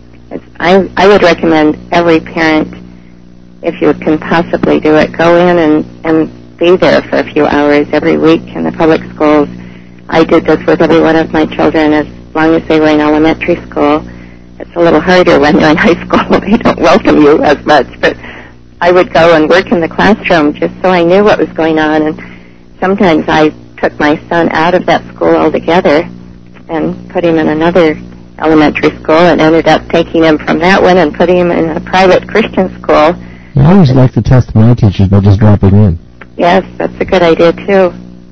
I would recommend every parent, if you can possibly do it, go in and be there for a few hours every week in the public schools. I did this with every one of my children as long as they were in elementary school. It's a little harder when they're in high school. They don't welcome you as much. But I would go and work in the classroom just so I knew what was going on. And sometimes I took my son out of that school altogether and put him in another elementary school, and ended up taking him from that one and putting him in a private Christian school. I always like to test my teachers by just dropping in. Yes, that's a good idea, too.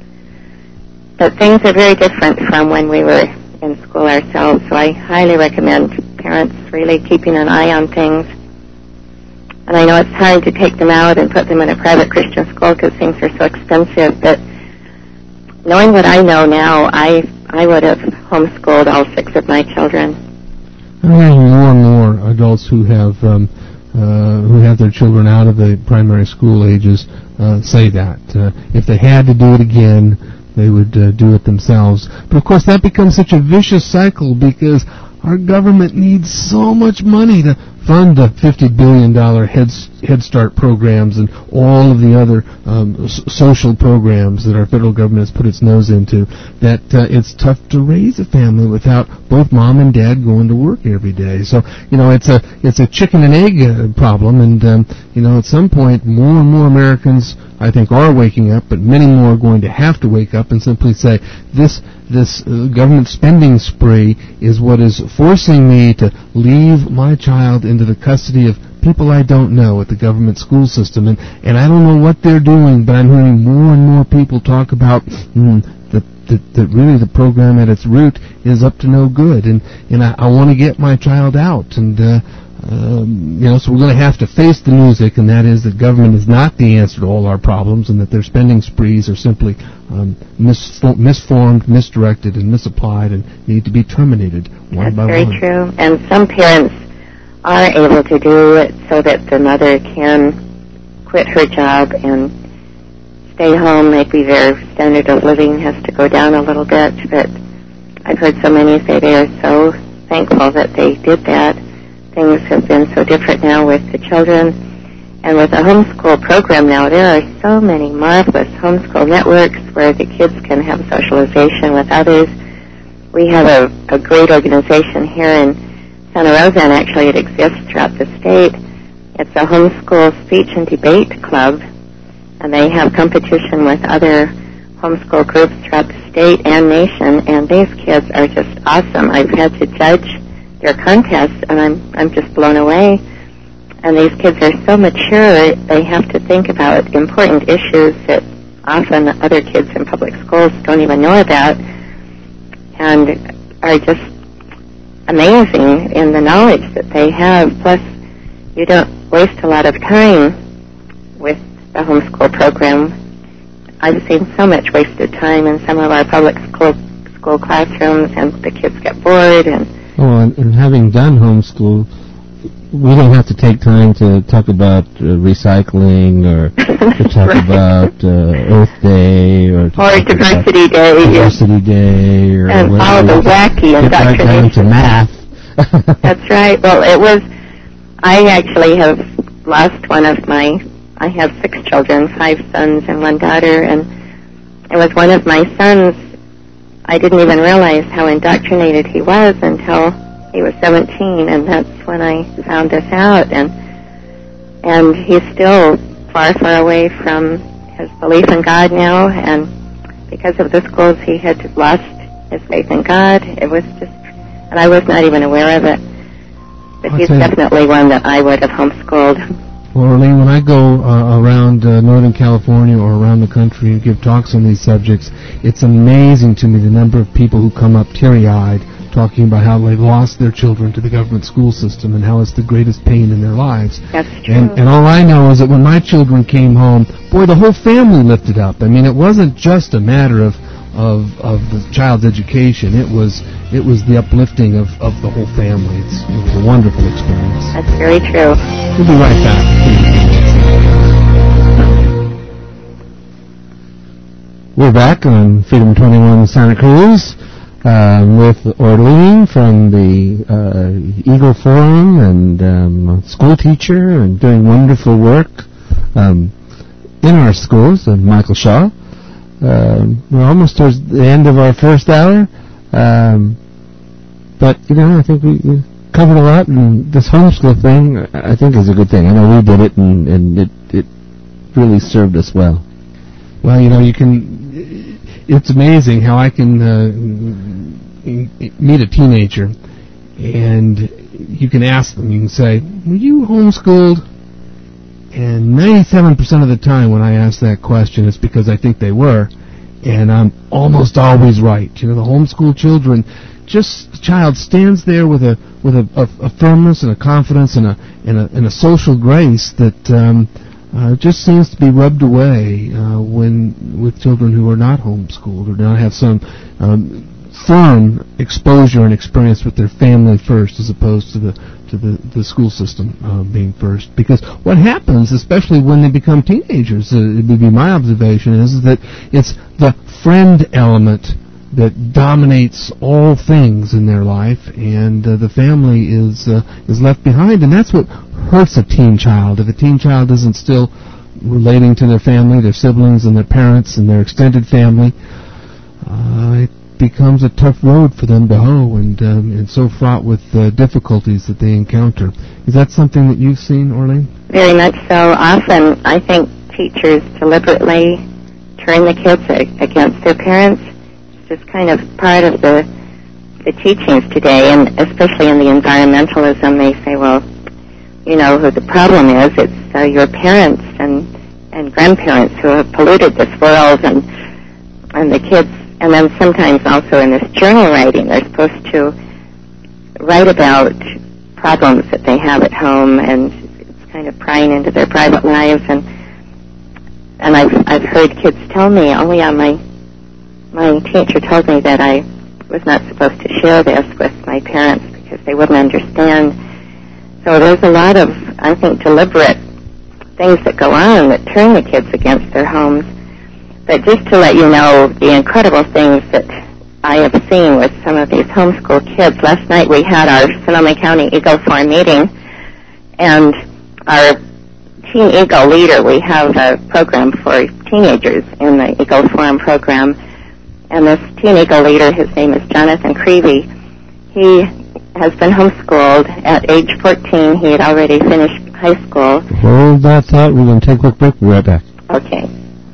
But things are very different from when we were in school ourselves, so I highly recommend parents really keeping an eye on things. And I know it's hard to take them out and put them in a private Christian school because things are so expensive, but knowing what I know now, I would have homeschooled all 6 of my children. I'm hearing more and more adults who have their children out of the primary school ages say that. If they had to do it again, they would do it themselves. But of course that becomes such a vicious cycle because our government needs so much money to fund the $50 billion Head Start programs and all of the other social programs that our federal government has put its nose into, that it's tough to raise a family without both mom and dad going to work every day. So, it's a chicken and egg problem, and, at some point more and more Americans, I think, are waking up, but many more are going to have to wake up and simply say, this government spending spree is what is forcing me to leave my child into the custody of people I don't know at the government school system, and I don't know what they're doing, but I'm hearing more and more people talk about that really the program at its root is up to no good, and I want to get my child out, and so we're going to have to face the music, and that is that government is not the answer to all our problems, and that their spending sprees are simply misformed, misdirected, and misapplied, and need to be terminated one by one. That's very true. And some parents are able to do it so that the mother can quit her job and stay home. Maybe their standard of living has to go down a little bit, but I've heard so many say they are so thankful that they did that. Things have been so different now with the children. And with the homeschool program now, there are so many marvelous homeschool networks where the kids can have socialization with others. We have a great organization here in Santa Rosa, and actually it exists throughout the state. It's a homeschool speech and debate club, and they have competition with other homeschool groups throughout the state and nation, and these kids are just awesome. I've had to judge their contests, and I'm just blown away. And these kids are so mature, they have to think about important issues that often other kids in public schools don't even know about, and are just amazing in the knowledge that they have. Plus, you don't waste a lot of time with the homeschool program. I've seen so much wasted time in some of our public school classrooms, and the kids get bored. And having done homeschool, we don't have to take time to talk about recycling or to talk about Earth Day or Diversity Day. Diversity Day or and all the wacky get right down to math. That's right. Well, I actually have lost one of I have 6 children, 5 sons and 1 daughter, and it was one of my sons. I didn't even realize how indoctrinated he was until he was 17, and that's when I found this out. And he's still far, far away from his belief in God now, and because of the schools he had lost his faith in God. It was just, and I was not even aware of it. But he's definitely one that I would have homeschooled. Well, Arlene, when I go around Northern California or around the country and give talks on these subjects, it's amazing to me the number of people who come up teary-eyed talking about how they've lost their children to the government school system and how it's the greatest pain in their lives. That's true. And all I know is that when my children came home, boy, the whole family lifted up. I mean, it wasn't just a matter of the child's education. It was the uplifting of the whole family. It was a wonderful experience. That's very true. We'll be right back. We're back on Freedom 21 Santa Cruz with Orlene from the Eagle Forum and school teacher and doing wonderful work in our schools, and Michael Shaw. We're almost towards the end of our first hour, but I think we covered a lot, and this homeschool thing I think is a good thing. I know we did it, and it really served us well. Well, you can. It's amazing how I can meet a teenager, and you can ask them. You can say, "Were you homeschooled?" And 97% of the time when I ask that question, it's because I think they were, and I'm almost always right. The homeschool children, just the child stands there with a firmness and a confidence and a social grace that just seems to be rubbed away with children who are not homeschooled or do not have some firm exposure and experience with their family first, as opposed to the school system being first. Because what happens, especially when they become teenagers, it would be my observation, is that it's the friend element that dominates all things in their life, and the family is left behind, and that's what hurts a teen child. If a teen child isn't still relating to their family, their siblings and their parents and their extended family, it becomes a tough road for them to hoe, and so fraught with difficulties that they encounter. Is that something that you've seen, Orlene? Very much so. Often, I think teachers deliberately turn the kids against their parents. It's just kind of part of the teachings today, and especially in the environmentalism, they say, well, who the problem is, it's your parents and grandparents who have polluted this world, and the kids. And then sometimes also in this journal writing, they're supposed to write about problems that they have at home, and it's kind of prying into their private lives. And I've heard kids tell me, oh yeah, my teacher told me that I was not supposed to share this with my parents because they wouldn't understand. So there's a lot of, I think, deliberate things that go on that turn the kids against their homes. But just to let you know the incredible things that I have seen with some of these homeschool kids, last night we had our Sonoma County Eagle Forum meeting, and our Teen Eagle leader, we have a program for teenagers in the Eagle Forum program, and this Teen Eagle leader, his name is Jonathan Creevy. He has been homeschooled at age 14. He had already finished high school. Hold that thought. We're going to take a quick break. We'll be right back. Okay.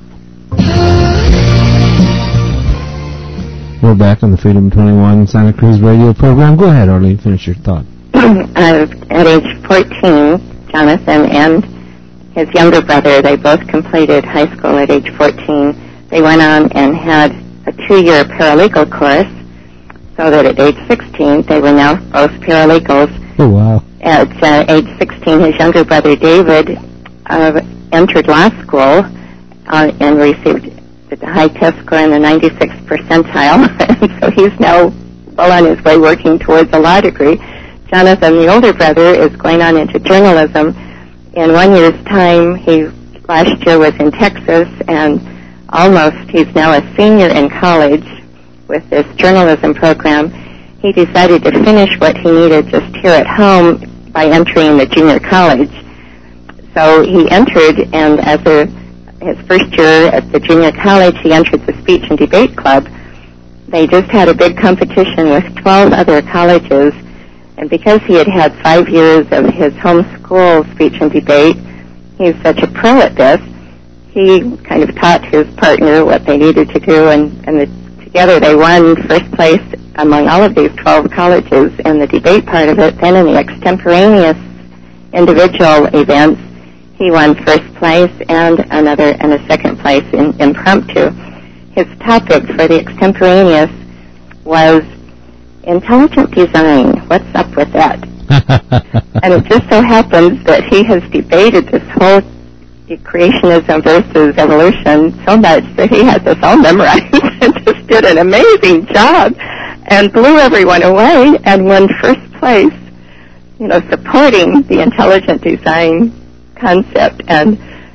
We're back on the Freedom 21 Santa Cruz radio program. Go ahead, Arlene. Finish your thought. At age 14, Jonathan and his younger brother, they both completed high school at age 14. They went on and had a 2-year paralegal course, so that at age 16, they were now both paralegals. Oh, wow. At age 16, his younger brother, David, entered law school and received the high test score in the 96th percentile. And so he's now well on his way working towards a law degree. Jonathan, the older brother, is going on into journalism. In 1 year's time, last year was in Texas, and he's now a senior in college with this journalism program. He decided to finish what he needed just here at home by entering the junior college. So he entered, and his first year at the junior college, he entered the speech and debate club. They just had a big competition with 12 other colleges, and because he had 5 years of his home school speech and debate, he's such a pro at this. He kind of taught his partner what they needed to do, and together they won first place among all of these 12 colleges in the debate part of it. Then in the extemporaneous individual events, he won first place and a second place in impromptu. His topic for the extemporaneous was intelligent design. What's up with that? And it just so happens that he has debated this whole creationism versus evolution so much that he has this all memorized and just did an amazing job and blew everyone away and won first place, supporting the intelligent design concept. And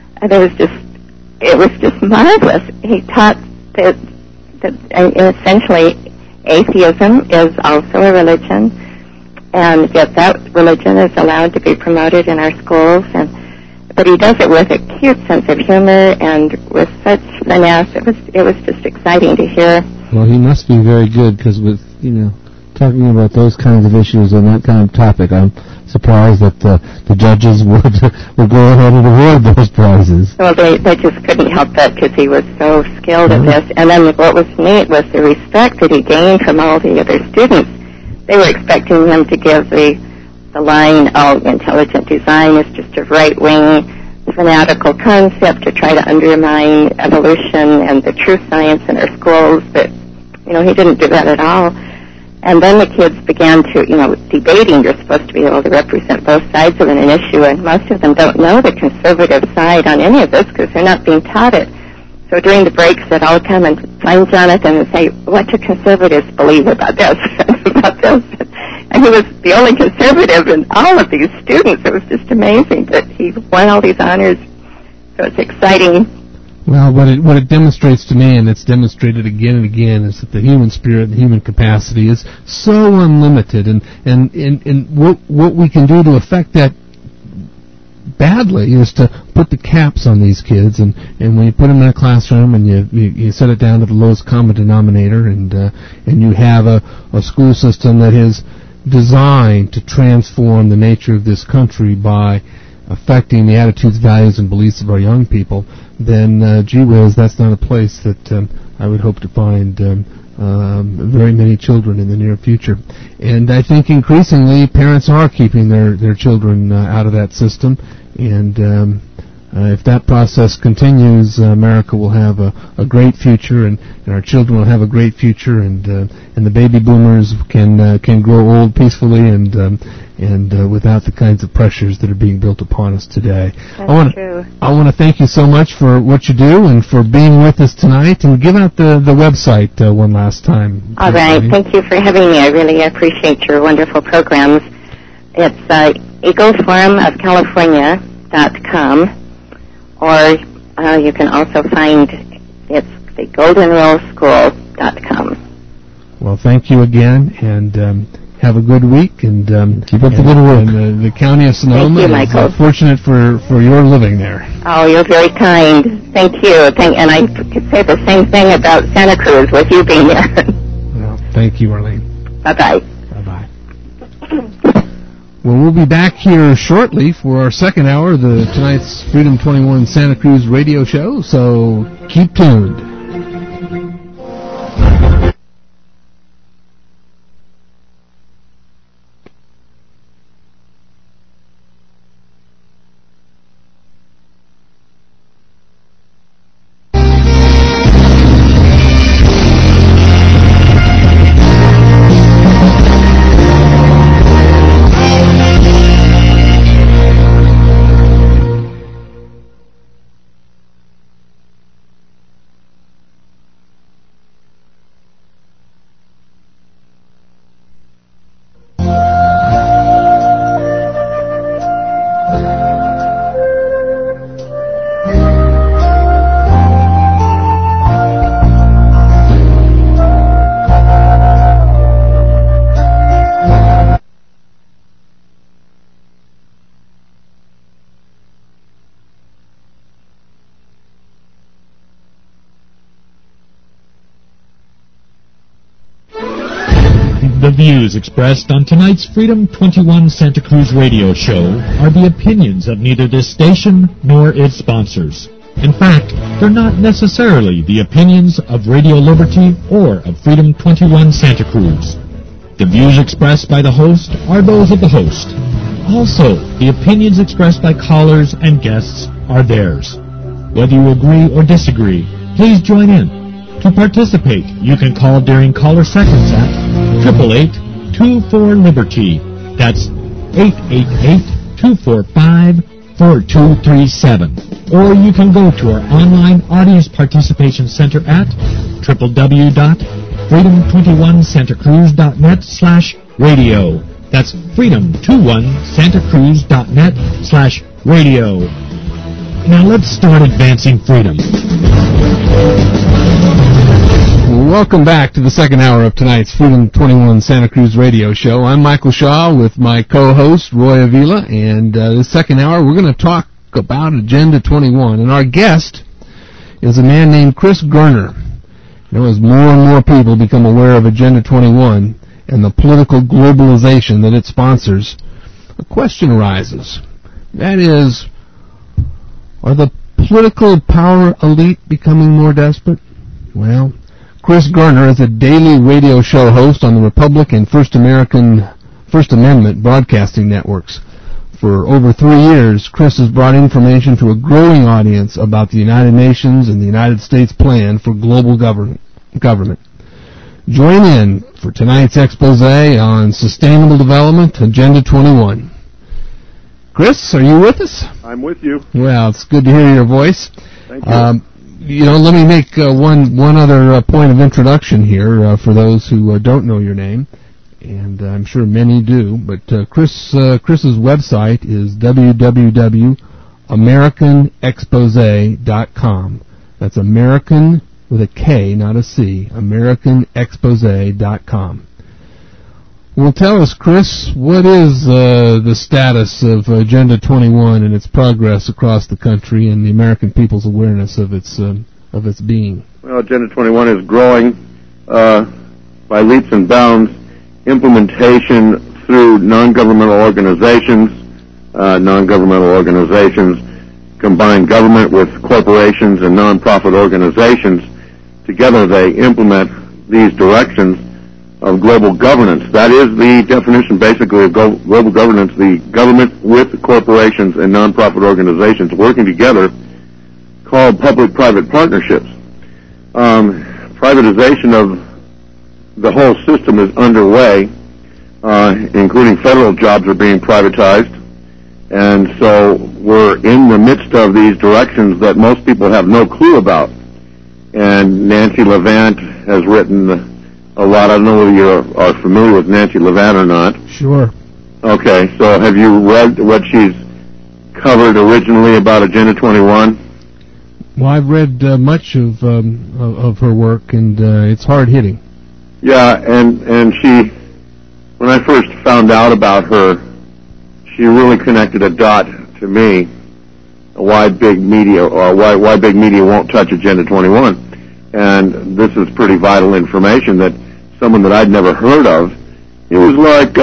it was just marvelous. He taught that essentially atheism is also a religion, and yet that religion is allowed to be promoted in our schools, but he does it with a cute sense of humor and with such finesse. It was just exciting to hear. Well, he must be very good, because with talking about those kinds of issues and that kind of topic, I'm surprised that the judges would go ahead and award those prizes. Well, they just couldn't help that, because he was so skilled at this. And then what was neat was the respect that he gained from all the other students. They were expecting him to give the line, intelligent design is just a right-wing fanatical concept to try to undermine evolution and the true science in our schools, but, he didn't do that at all. And then the kids began to, debating, you're supposed to be able to represent both sides of an issue, and most of them don't know the conservative side on any of this because they're not being taught it. So during the breaks, they'd all come and find Jonathan and say, what do conservatives believe about this, about this? And he was the only conservative in all of these students. It was just amazing that he won all these honors. So it's exciting. Well, what it demonstrates to me, and it's demonstrated again and again, is that the human spirit and the human capacity is so unlimited, and what we can do to affect that badly is to put the caps on these kids, and when you put them in a classroom and you set it down to the lowest common denominator, and you have a school system that is designed to transform the nature of this country by affecting the attitudes, values, and beliefs of our young people, then, gee whiz, that's not a place that I would hope to find very many children in the near future. And I think increasingly parents are keeping their children out of that system, and if that process continues, America will have a great future, and our children will have a great future, and the baby boomers can grow old peacefully and without the kinds of pressures that are being built upon us today. That's true. I want to thank you so much for what you do and for being with us tonight, and give out the website one last time. All right. Thank you for having me. I really appreciate your wonderful programs. It's EagleForumOfCalifornia.com, or you can also find it's the GoldenRuleSchool.com. Well, thank you again, and have a good week, and keep up the good work. And the county of Sonoma is fortunate for your living there. Oh, you're very kind. Thank you. And I could say the same thing about Santa Cruz with you being there. Well, thank you, Arlene. Bye-bye. Bye-bye. Well, we'll be back here shortly for our second hour of tonight's Freedom 21 Santa Cruz radio show, so keep tuned. The views expressed on tonight's Freedom 21 Santa Cruz radio show are the opinions of neither this station nor its sponsors. In fact, they're not necessarily the opinions of Radio Liberty or of Freedom 21 Santa Cruz. The views expressed by the host are those of the host. Also, the opinions expressed by callers and guests are theirs. Whether you agree or disagree, please join in. To participate, you can call during caller seconds at 888-24-LIBERTY. That's 888-245-4237. Or you can go to our online audience participation center at freedom21santacruz.net/radio. That's freedom21santacruz.net/radio. Now let's start advancing freedom. Welcome back to the second hour of tonight's Freedom 21 Santa Cruz radio show. I'm Michael Shaw with my co-host Roy Avila, and this second hour we're going to talk about Agenda 21, and our guest is a man named Chris Gerner. You know, as more and more people become aware of Agenda 21 and the political globalization that it sponsors, a question arises. That is, are the political power elite becoming more desperate? Well, Chris Gerner is a daily radio show host on the Republic and First Amendment broadcasting networks. For over 3 years, Chris has brought information to a growing audience about the United Nations and the United States plan for global government. Join in for tonight's expose on Sustainable Development, Agenda 21. Chris, are you with us? I'm with you. Well, it's good to hear your voice. Thank you. Let me make one other point of introduction here for those who don't know your name, and I'm sure many do. But Chris's website is www.americanexpose.com. That's American with a K, not a C. AmericanExpose.com. Well, tell us, Chris, what is the status of Agenda 21 and its progress across the country and the American people's awareness of its being? Well, Agenda 21 is growing by leaps and bounds. Implementation through non-governmental organizations. Non-governmental organizations combine government with corporations and non-profit organizations. Together they implement these directions of global governance. That is the definition, basically, of global governance, the government with corporations and non-profit organizations working together, called public-private partnerships. Privatization of the whole system is underway, including federal jobs are being privatized, and so we're in the midst of these directions that most people have no clue about. And Nancy Levant has written a lot. I don't know whether you are familiar with Nancy Levant or not. Sure. Okay, so have you read what she's covered originally about Agenda 21? Well, I've read much of her work, and it's hard-hitting. Yeah, and she, when I first found out about her, she really connected a dot to me, why big media won't touch Agenda 21. And this is pretty vital information that someone that I'd never heard of. It was like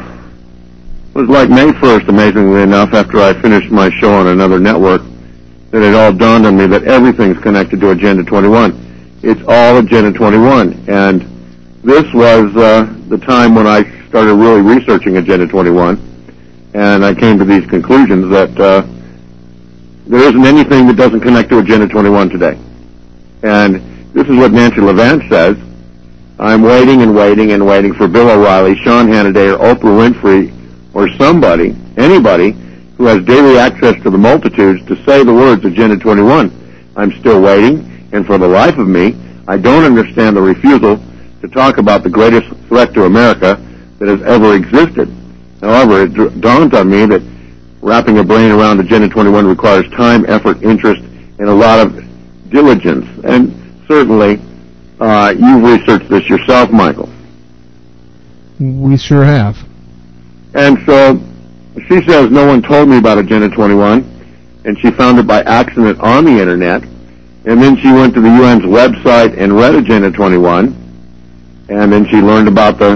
May 1st, amazingly enough, after I finished my show on another network, that it all dawned on me that everything's connected to Agenda 21. It's all Agenda 21. And this was the time when I started really researching Agenda 21, and I came to these conclusions that there isn't anything that doesn't connect to Agenda 21 today. And this is what Nancy Levant says: I'm waiting and waiting and waiting for Bill O'Reilly, Sean Hannity, or Oprah Winfrey, or anybody who has daily access to the multitudes to say the words Agenda 21. I'm still waiting, and for the life of me, I don't understand the refusal to talk about the greatest threat to America that has ever existed. However, it dawns on me that wrapping a brain around Agenda 21 requires time, effort, interest, and a lot of diligence. And certainly, you've researched this yourself, Michael. We sure have. And so she says, no one told me about Agenda 21, and she found it by accident on the Internet. And then she went to the UN's website and read Agenda 21, and then she learned about the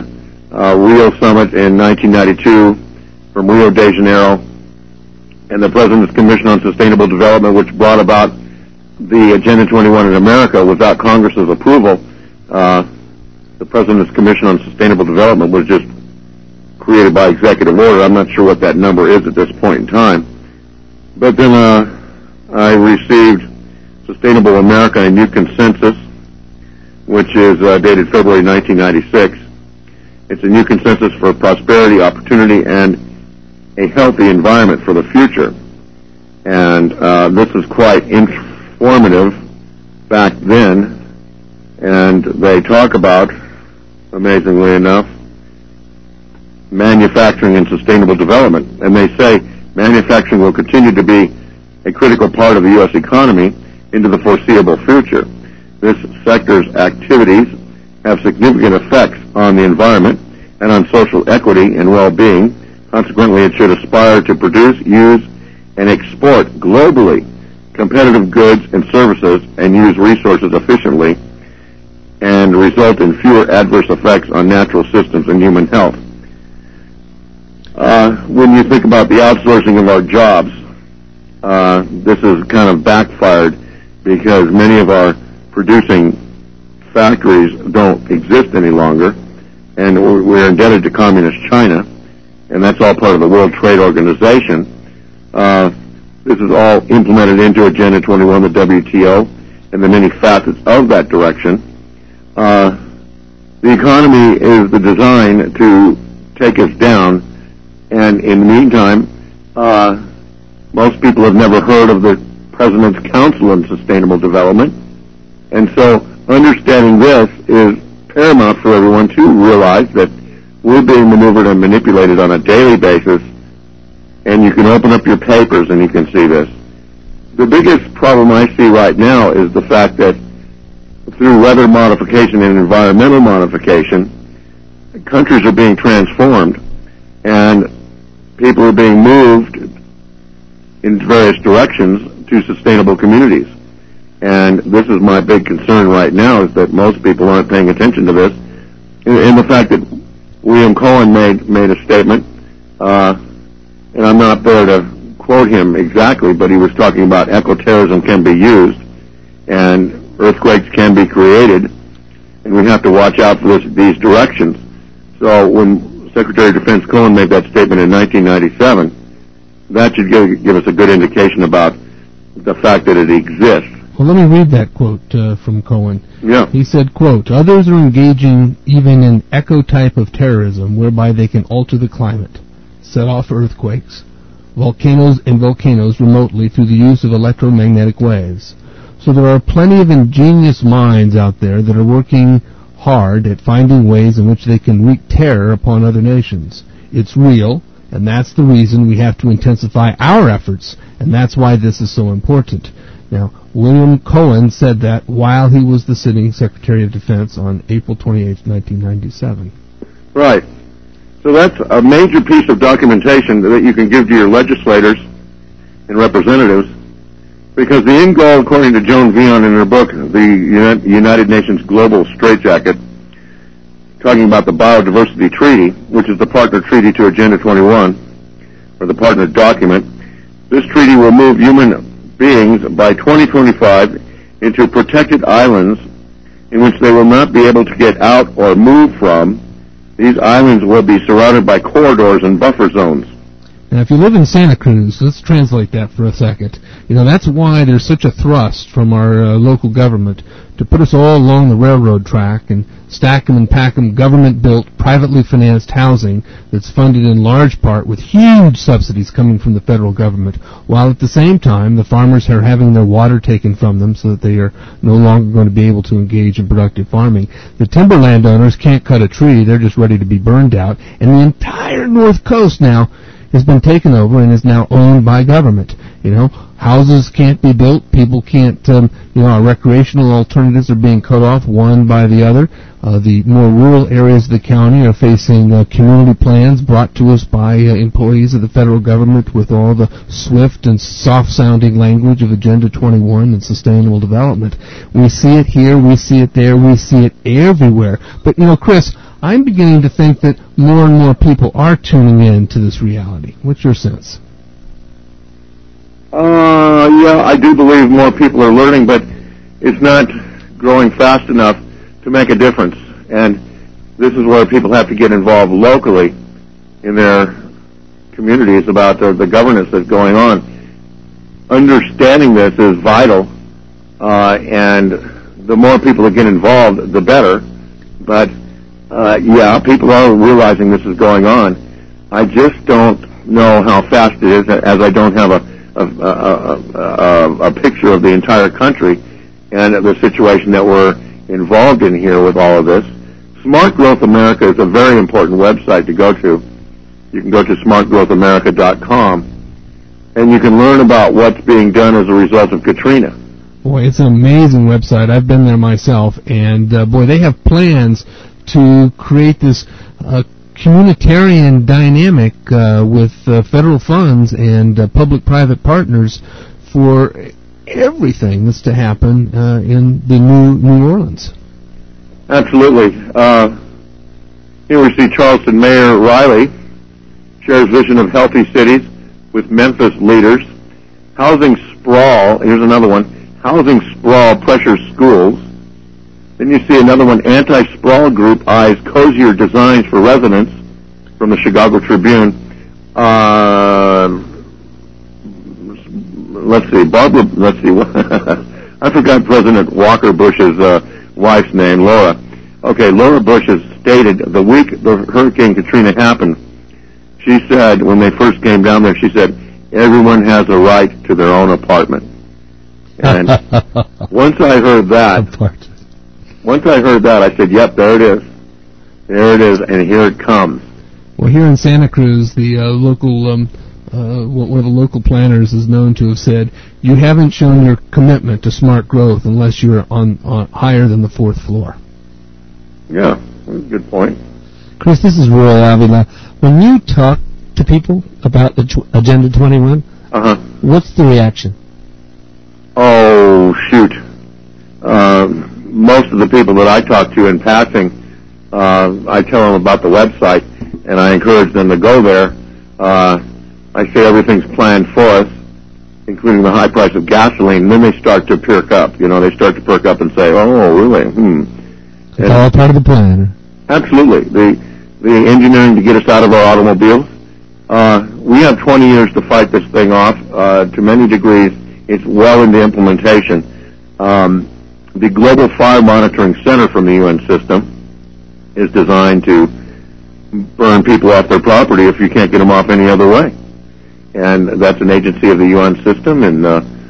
Rio Summit in 1992 from Rio de Janeiro, and the President's Commission on Sustainable Development, which brought about the Agenda 21 in America without Congress's approval. The President's Commission on Sustainable Development was just created by executive order. I'm not sure what that number is at this point in time. But then I received Sustainable America, a New Consensus, which is dated February 1996. It's a new consensus for prosperity, opportunity, and a healthy environment for the future. And this is quite informative back then. And they talk about, amazingly enough, manufacturing and sustainable development. And they say manufacturing will continue to be a critical part of the U.S. economy into the foreseeable future. This sector's activities have significant effects on the environment and on social equity and well-being. Consequently, it should aspire to produce, use, and export globally competitive goods and services and use resources efficiently and result in fewer adverse effects on natural systems and human health. When you think about the outsourcing of our jobs, this is kind of backfired because many of our producing factories don't exist any longer, and we're indebted to Communist China, and that's all part of the World Trade Organization. This is all implemented into Agenda 21, the WTO, and the many facets of that direction. The economy is the design to take us down, and in the meantime, most people have never heard of the President's Council on Sustainable Development, and so understanding this is paramount for everyone to realize that we're being maneuvered and manipulated on a daily basis, and you can open up your papers and you can see this. The biggest problem I see right now is the fact that through weather modification and environmental modification, countries are being transformed and people are being moved in various directions to sustainable communities. And this is my big concern right now, is that most people aren't paying attention to this. And the fact that William Cohen made a statement, and I'm not there to quote him exactly, but he was talking about ecoterrorism can be used, and earthquakes can be created, and we have to watch out for these directions. So when Secretary of Defense Cohen made that statement in 1997, that should give us a good indication about the fact that it exists. Well, let me read that quote from Cohen. Yeah. He said, quote, "Others are engaging even in echo type of terrorism whereby they can alter the climate, set off earthquakes, volcanoes remotely through the use of electromagnetic waves. So there are plenty of ingenious minds out there that are working hard at finding ways in which they can wreak terror upon other nations. It's real, and that's the reason we have to intensify our efforts, and that's why this is so important." Now, William Cohen said that while he was the sitting Secretary of Defense on April 28, 1997. Right. So that's a major piece of documentation that you can give to your legislators and representatives, because the end goal, according to Joan Vion in her book, The United Nations Global Straitjacket, talking about the Biodiversity Treaty, which is the partner treaty to Agenda 21, or the partner document, this treaty will move human beings by 2025 into protected islands in which they will not be able to get out or move from. These islands will be surrounded by corridors and buffer zones. Now, if you live in Santa Cruz, let's translate that for a second. You know, that's why there's such a thrust from our local government to put us all along the railroad track and stack 'em and pack 'em government-built, privately financed housing that's funded in large part with huge subsidies coming from the federal government, while at the same time the farmers are having their water taken from them so that they are no longer going to be able to engage in productive farming. The timber landowners can't cut a tree, they're just ready to be burned out, and the entire North Coast now has been taken over and is now owned by government. You know, houses can't be built, people can't, our recreational alternatives are being cut off one by the other. The more rural areas of the county are facing community plans brought to us by employees of the federal government with all the swift and soft-sounding language of Agenda 21 and sustainable development. We see it here, we see it there, we see it everywhere. But, Chris, I'm beginning to think that more and more people are tuning in to this reality. What's your sense? Yeah, I do believe more people are learning, but it's not growing fast enough to make a difference. And this is where people have to get involved locally in their communities about the governance that's going on. Understanding this is vital, and the more people that get involved, the better. But, yeah, people are realizing this is going on. I just don't know how fast it is, as I don't have a picture of the entire country and the situation that we're involved in here with all of this. Smart Growth America is a very important website to go to. You can go to smartgrowthamerica.com, and you can learn about what's being done as a result of Katrina. Boy, it's an amazing website. I've been there myself, and boy, they have plans to create this communitarian dynamic with federal funds and public-private partners for everything that's to happen in the New Orleans. Absolutely. University of Charleston Mayor Riley shares vision of healthy cities with Memphis leaders. Housing sprawl, here's another one, housing sprawl pressures schools. Then you see another one, anti-sprawl group eyes cozier designs for residents, from the Chicago Tribune. I forgot President Walker Bush's wife's name, Laura. Okay, Laura Bush has stated the week the Hurricane Katrina happened, she said, when they first came down there, she said, everyone has a right to their own apartment. And once I heard that, I said, yep, there it is. There it is, and here it comes. Well, here in Santa Cruz, the local one of the local planners is known to have said, you haven't shown your commitment to smart growth unless you're on higher than the 4th floor. Yeah, that's a good point. Chris, this is Roy Avila. When you talk to people about the Agenda 21, what's the reaction? Oh, shoot. Most of the people that I talk to in passing, I tell them about the website, and I encourage them to go there. I say everything's planned for us, including the high price of gasoline, and then they start to perk up. You know, they start to perk up and say, oh, really? It's all part of the plan. Absolutely. The engineering to get us out of our automobiles. We have 20 years to fight this thing off. To many degrees, it's well into implementation. The Global Fire Monitoring Center from the UN system is designed to burn people off their property if you can't get them off any other way. And that's an agency of the UN system, and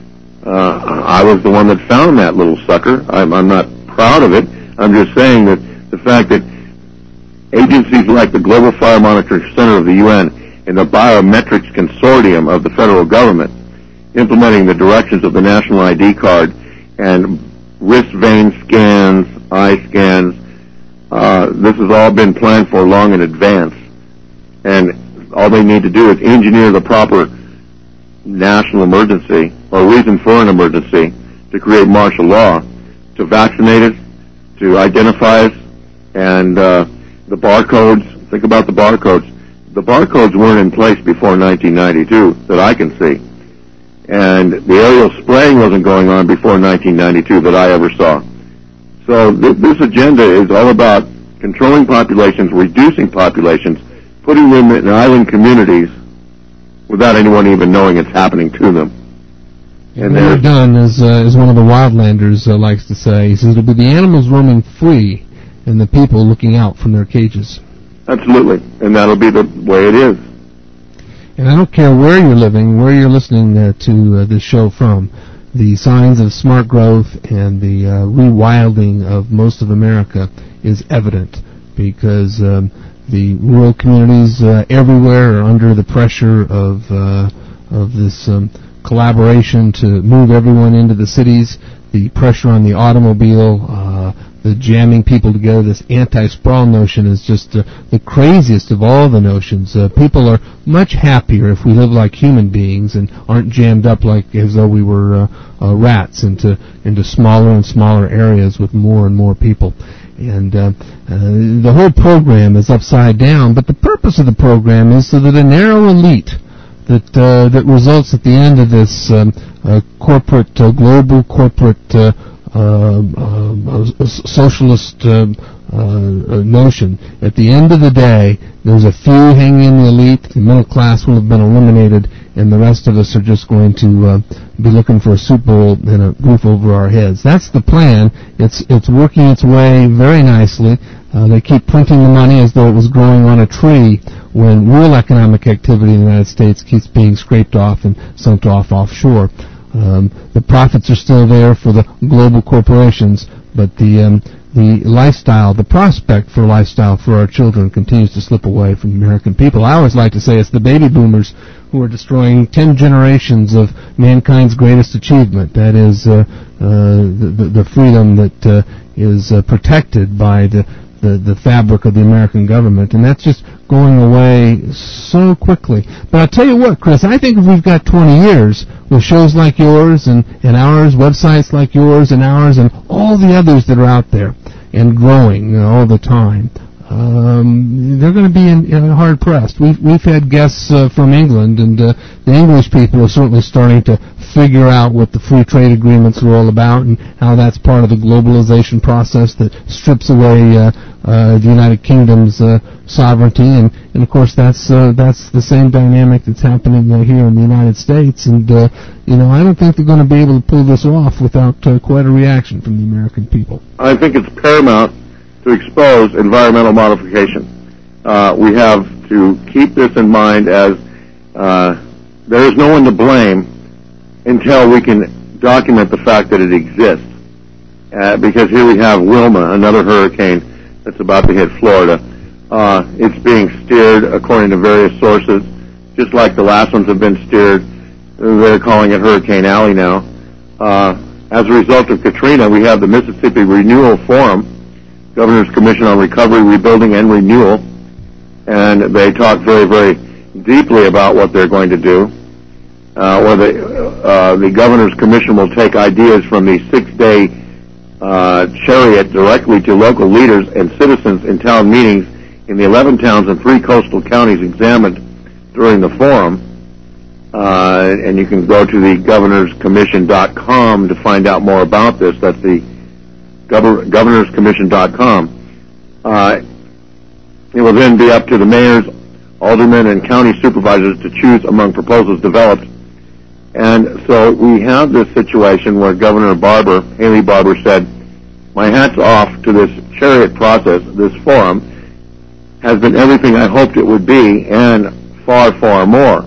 I was the one that found that little sucker. I'm not proud of it. I'm just saying that the fact that agencies like the Global Fire Monitoring Center of the UN and the Biometrics Consortium of the federal government implementing the directions of the National ID card and wrist vein scans, eye scans, this has all been planned for long in advance. And all they need to do is engineer the proper national emergency or reason for an emergency to create martial law, to vaccinate us, to identify us, and the barcodes. Think about the barcodes. The barcodes weren't in place before 1992 that I can see. And the aerial spraying wasn't going on before 1992 that I ever saw. So this agenda is all about controlling populations, reducing populations, putting them in island communities without anyone even knowing it's happening to them. And they're done, as one of the wildlanders likes to say. He says it'll be the animals roaming free and the people looking out from their cages. Absolutely, and that'll be the way it is. And I don't care where you're living, where you're listening to this show from, the signs of smart growth and the rewilding of most of America is evident, because the rural communities everywhere are under the pressure of this collaboration to move everyone into the cities, the pressure on the automobile, the jamming people together. This anti-sprawl notion is just the craziest of all the notions. People are much happier if we live like human beings and aren't jammed up like as though we were rats into smaller and smaller areas with more and more people. And the whole program is upside down, but the purpose of the program is so that a narrow elite that results at the end of this global corporate socialist notion. At the end of the day, there's a few hanging in the elite. The middle class will have been eliminated, and the rest of us are just going to be looking for a soup bowl and a roof over our heads. That's the plan. It's working its way very nicely. They keep printing the money as though it was growing on a tree, when real economic activity in the United States keeps being scraped off and sunk off offshore. The profits are still there for the global corporations, but the lifestyle, the prospect for lifestyle for our children continues to slip away from the American people. I always like to say it's the baby boomers who are destroying 10 generations of mankind's greatest achievement. That is the freedom that is protected by the fabric of the American government, and that's just going away so quickly. But I'll tell you what, Chris, I think if we've got 20 years with shows like yours and ours, websites like yours and ours, and all the others that are out there and growing all the time, they're going to be hard pressed. We've had guests from England, and the English people are certainly starting to figure out what the free trade agreements are all about and how that's part of the globalization process that strips away the United Kingdom's sovereignty, and of course that's the same dynamic that's happening here in the United States, and I don't think they're going to be able to pull this off without quite a reaction from the American people. I think it's paramount to expose environmental modification. We have to keep this in mind, as there is no one to blame until we can document the fact that it exists. Because here we have Wilma, another hurricane that's about to hit Florida. It's being steered according to various sources, just like the last ones have been steered. They're calling it Hurricane Alley now. As a result of Katrina, we have the Mississippi Renewal Forum, Governor's Commission on Recovery, Rebuilding, and Renewal, and they talk very, very deeply about what they're going to do. Or the Governor's Commission will take ideas from the 6-day chariot directly to local leaders and citizens in town meetings in the 11 towns and 3 coastal counties examined during the forum. And you can go to the governorscommission.com to find out more about this. That's the governorscommission.com. It will then be up to the mayors, aldermen, and county supervisors to choose among proposals developed. And so we have this situation where Governor Haley Barbour, said, "My hat's off to this chariot process. This forum has been everything I hoped it would be, and far, far more."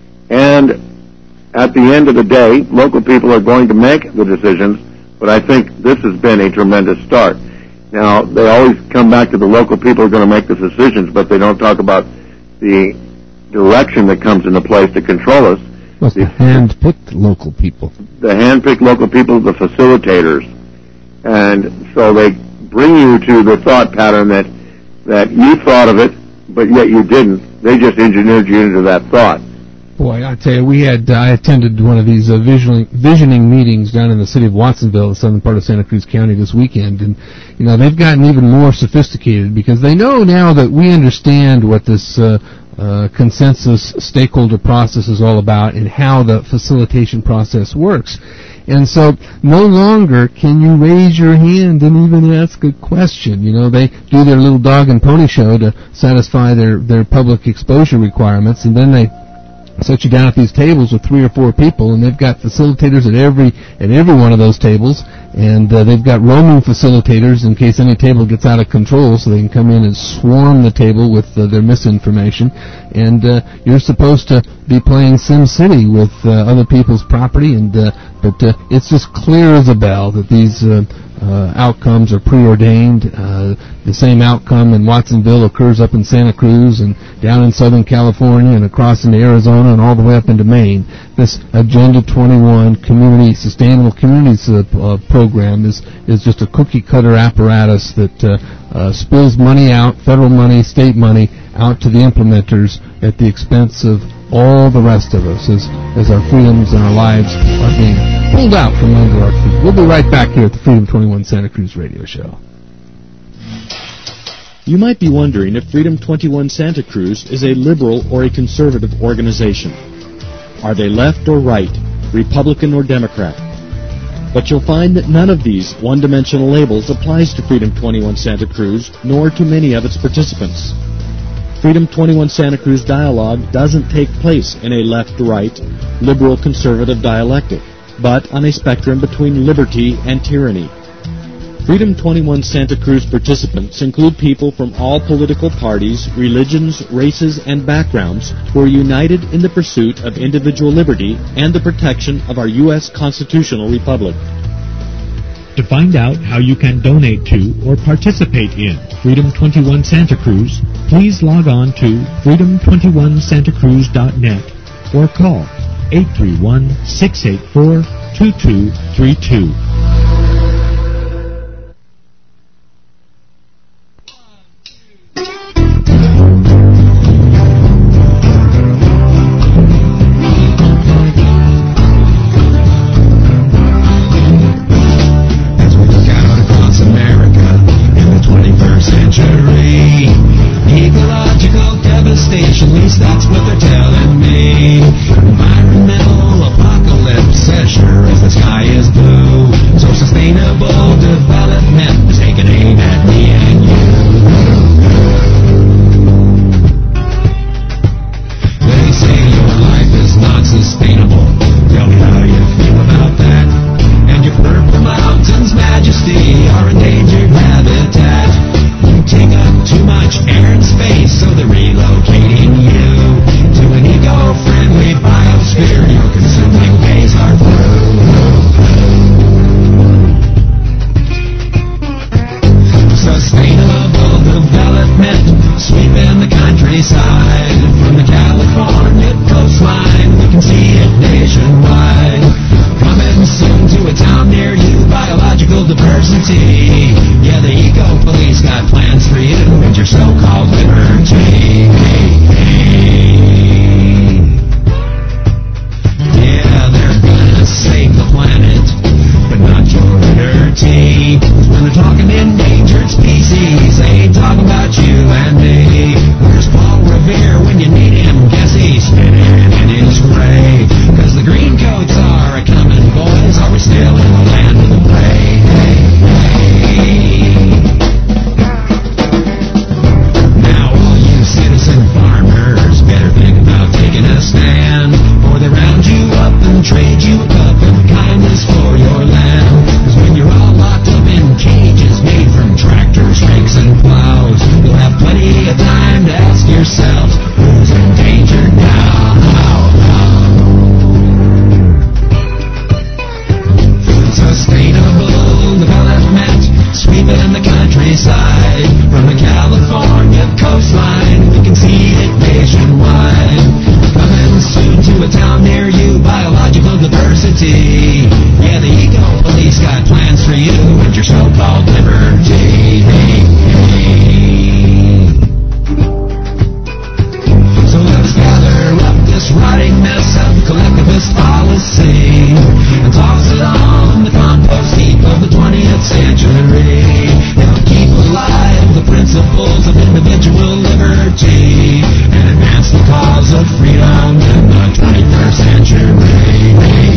And at the end of the day, local people are going to make the decisions, but I think this has been a tremendous start. Now, they always come back to the local people are going to make the decisions, but they don't talk about the direction that comes into place to control us. Well, the hand-picked local people. The hand-picked local people, the facilitators. And so they bring you to the thought pattern that you thought of it, but yet you didn't. They just engineered you into that thought. Boy, I tell you, I attended one of these visioning meetings down in the city of Watsonville, the southern part of Santa Cruz County, this weekend, and they've gotten even more sophisticated because they know now that we understand what this consensus stakeholder process is all about and how the facilitation process works. And so no longer can you raise your hand and even ask a question. They do their little dog and pony show to satisfy their public exposure requirements, and then they set you down at these tables with 3 or 4 people, and they've got facilitators at every one of those tables, and they've got roaming facilitators in case any table gets out of control, so they can come in and swarm the table with their misinformation. And you're supposed to be playing SimCity with other people's property, but it's just clear as a bell that these outcomes are preordained. The same outcome in Watsonville occurs up in Santa Cruz and down in Southern California and across into Arizona and all the way up into Maine. This Agenda 21 Sustainable Communities program is just a cookie-cutter apparatus that spills money out, federal money, state money, out to the implementers at the expense of all the rest of us as our freedoms and our lives are being pulled out from under our feet. We'll be right back here at the Freedom 21 Santa Cruz Radio Show. You might be wondering if Freedom 21 Santa Cruz is a liberal or a conservative organization. Are they left or right, Republican or Democrat? But you'll find that none of these one-dimensional labels applies to Freedom 21 Santa Cruz, nor to many of its participants. Freedom 21 Santa Cruz dialogue doesn't take place in a left-right, liberal-conservative dialectic, but on a spectrum between liberty and tyranny. Freedom 21 Santa Cruz participants include people from all political parties, religions, races, and backgrounds who are united in the pursuit of individual liberty and the protection of our U.S. constitutional republic. To find out how you can donate to or participate in Freedom 21 Santa Cruz, please log on to freedom21santacruz.net or call 831-684-2232. Ecological devastation, at least that's what they're telling me. Environmental apocalypse, as sure as the sky is blue. So sustainable development is taking aim at me and you. They say your life is not sustainable. Tell me how you feel about that. And your purple mountains, majesty, are endangered habitat. You take up too much air and space, so they're relocating you to an eco-friendly biosphere. Your consuming days are through. Sustainable development sweeping the countryside. From the California coastline, we can see it nationwide. Coming soon to a town near you, biological diversity. Yeah, the eco-police got plans for you and your so-called liberty. Yeah, they're gonna save the planet, but not your liberty. When they're talking endangered species, they ain't talking about you and me. Where's Paul Revere when you need him? Guess he's spinning in his grave. Cause the green coats are a-coming, boys. Are we still in the land of the brave? Now all you citizen farmers better think about taking a stand, or they round you up and trade you a cup of kindness for your land. Cause when you're all locked up in cages made from tractors, rakes, and plows, you'll have plenty of time to ask yourself, who's in danger now? Sustainable development sweeping the countryside. From the California coastline, we can see it nationwide. Coming soon to a town near you, biological diversity. Yeah, the eco-police got plans for you and your so-called liberty. So let's gather up this rotting mess of collectivist policy and toss it on the compost heap of the 20th century. It'll keep alive the principles of individual liberty and advance the cause of freedom in the 21st century.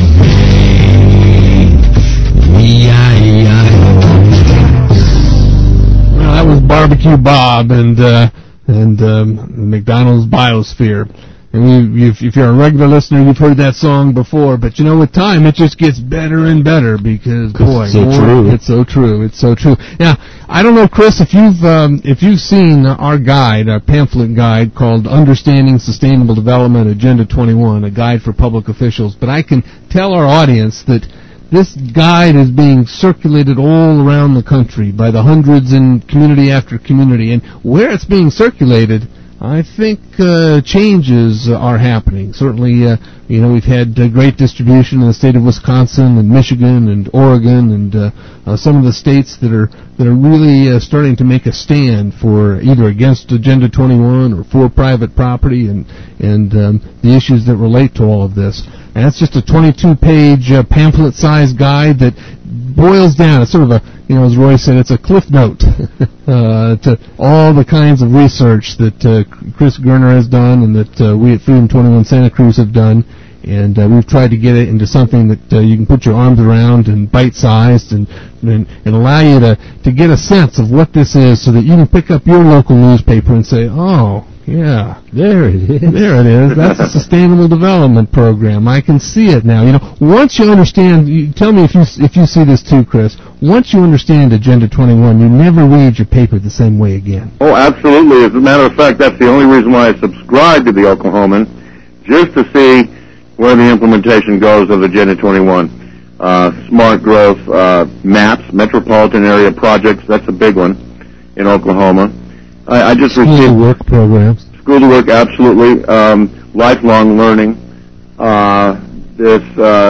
Well, that was Barbecue Bob and McDonald's Biosphere. And if you're a regular listener, you've heard that song before. But you know, with time, it just gets better and better because, boy, it's so true. It's so true. It's so true. Now, I don't know, Chris, if you've seen our guide, our pamphlet guide called Understanding Sustainable Development Agenda 21, a guide for public officials. But I can tell our audience that this guide is being circulated all around the country by the hundreds in community after community. And where it's being circulated, I think changes are happening. Certainly, we've had great distribution in the state of Wisconsin and Michigan and Oregon and some of the states that are really starting to make a stand for either against Agenda 21 or for private property and the issues that relate to all of this. And that's just a 22-page pamphlet-sized guide that boils down. It's sort of a, as Roy said, it's a cliff note to all the kinds of research that Chris Gerner has done and that we at Freedom 21 Santa Cruz have done. And we've tried to get it into something that you can put your arms around and bite-sized and allow you to get a sense of what this is so that you can pick up your local newspaper and say, oh, yeah, there it is. There it is. That's a Sustainable Development Program. I can see it now. You know, once you understand, tell me if you see this too, Chris. Once you understand Agenda 21, you never read your paper the same way again. Oh, absolutely. As a matter of fact, that's the only reason why I subscribe to the Oklahoman, just to see where the implementation goes of Agenda 21. Smart growth, maps, metropolitan area projects, that's a big one in Oklahoma. I just received school to work programs. School to work, absolutely. Lifelong learning. The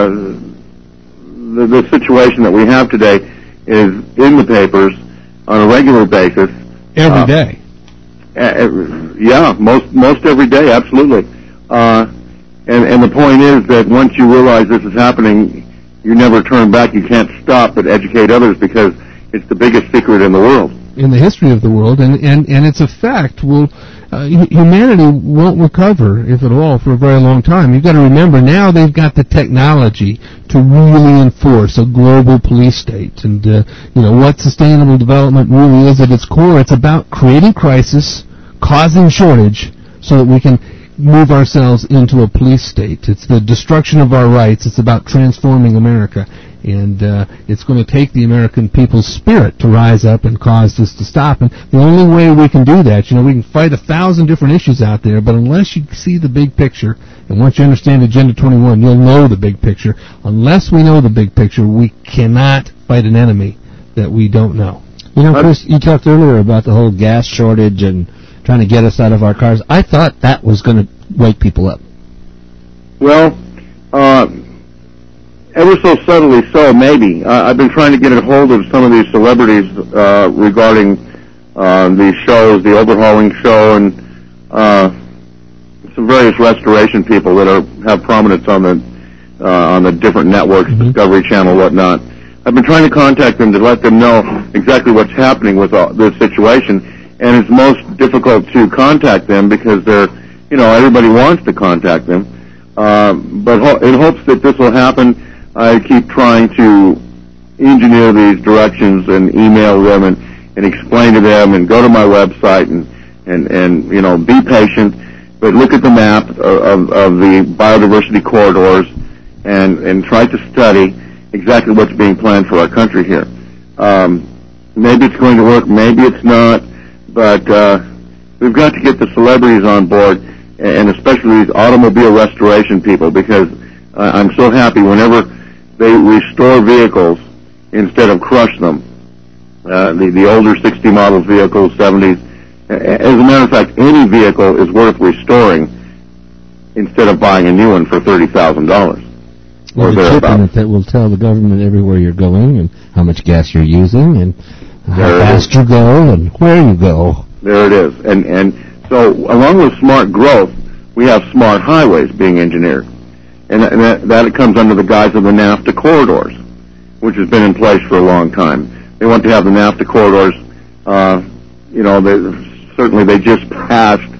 situation that we have today is in the papers on a regular basis. Every day. Yeah, most every day, absolutely. And the point is that once you realize this is happening, you never turn back. You can't stop but educate others because it's the biggest secret in the world. In the history of the world, and its effect will, humanity won't recover, if at all, for a very long time. You've got to remember, now they've got the technology to really enforce a global police state. And, what sustainable development really is at its core, it's about creating crisis, causing shortage, so that we can move ourselves into a police state. It's the destruction of our rights. It's about transforming America. And it's going to take the American people's spirit to rise up and cause this to stop. And the only way we can do that, we can fight 1,000 different issues out there, but unless you see the big picture, and once you understand Agenda 21, you'll know the big picture. Unless we know the big picture, we cannot fight an enemy that we don't know. Chris, you talked earlier about the whole gas shortage and trying to get us out of our cars. I thought that was going to wake people up. Well, ever so subtly so, maybe. I've been trying to get a hold of some of these celebrities regarding these shows, the overhauling show, and some various restoration people that have prominence on the different networks, Discovery Channel, whatnot. I've been trying to contact them to let them know exactly what's happening with this situation, and it's most difficult to contact them because everybody wants to contact them. But in hopes that this will happen, I keep trying to engineer these directions and email them and explain to them and go to my website and be patient, but look at the map of the biodiversity corridors and try to study exactly what's being planned for our country here. Maybe it's going to work, maybe it's not, but we've got to get the celebrities on board, and especially these automobile restoration people, because I'm so happy whenever they restore vehicles instead of crush them. The older 60 model vehicles, 70s. As a matter of fact, any vehicle is worth restoring instead of buying a new one for $30,000. Or a chip in it that will tell the government everywhere you're going and how much gas you're using and how fast you go and where you go. There it is. And so along with smart growth, we have smart highways being engineered. And that comes under the guise of the NAFTA corridors, which has been in place for a long time. They want to have the NAFTA corridors, certainly they just passed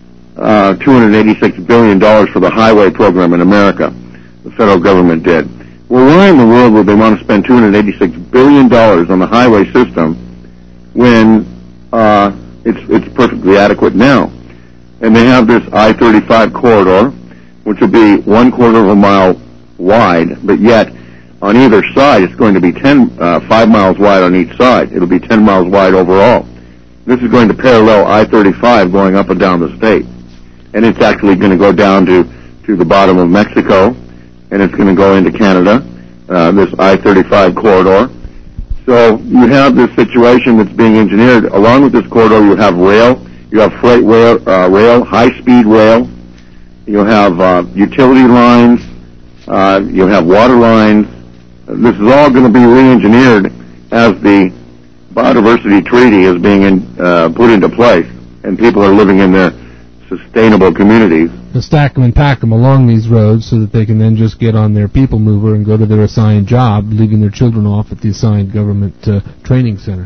$286 billion for the highway program in America. The federal government did. Well, why in the world would they want to spend $286 billion on the highway system when it's perfectly adequate now? And they have this I-35 corridor, which will be 1/4 of a mile wide, but yet on either side it's going to be 5 miles wide on each side. It'll be 10 miles wide overall. This is going to parallel I-35 going up and down the state. And it's actually going to go down to the bottom of Mexico, and it's going to go into Canada, this I-35 corridor. So you have this situation that's being engineered. Along with this corridor, you have rail, you have freight rail, high-speed rail, you have utility lines, you have water lines. This is all going to be re-engineered as the biodiversity treaty is being put into place, and people are living in their sustainable communities. To stack them and pack them along these roads so that they can then just get on their people mover and go to their assigned job, leaving their children off at the assigned government training center.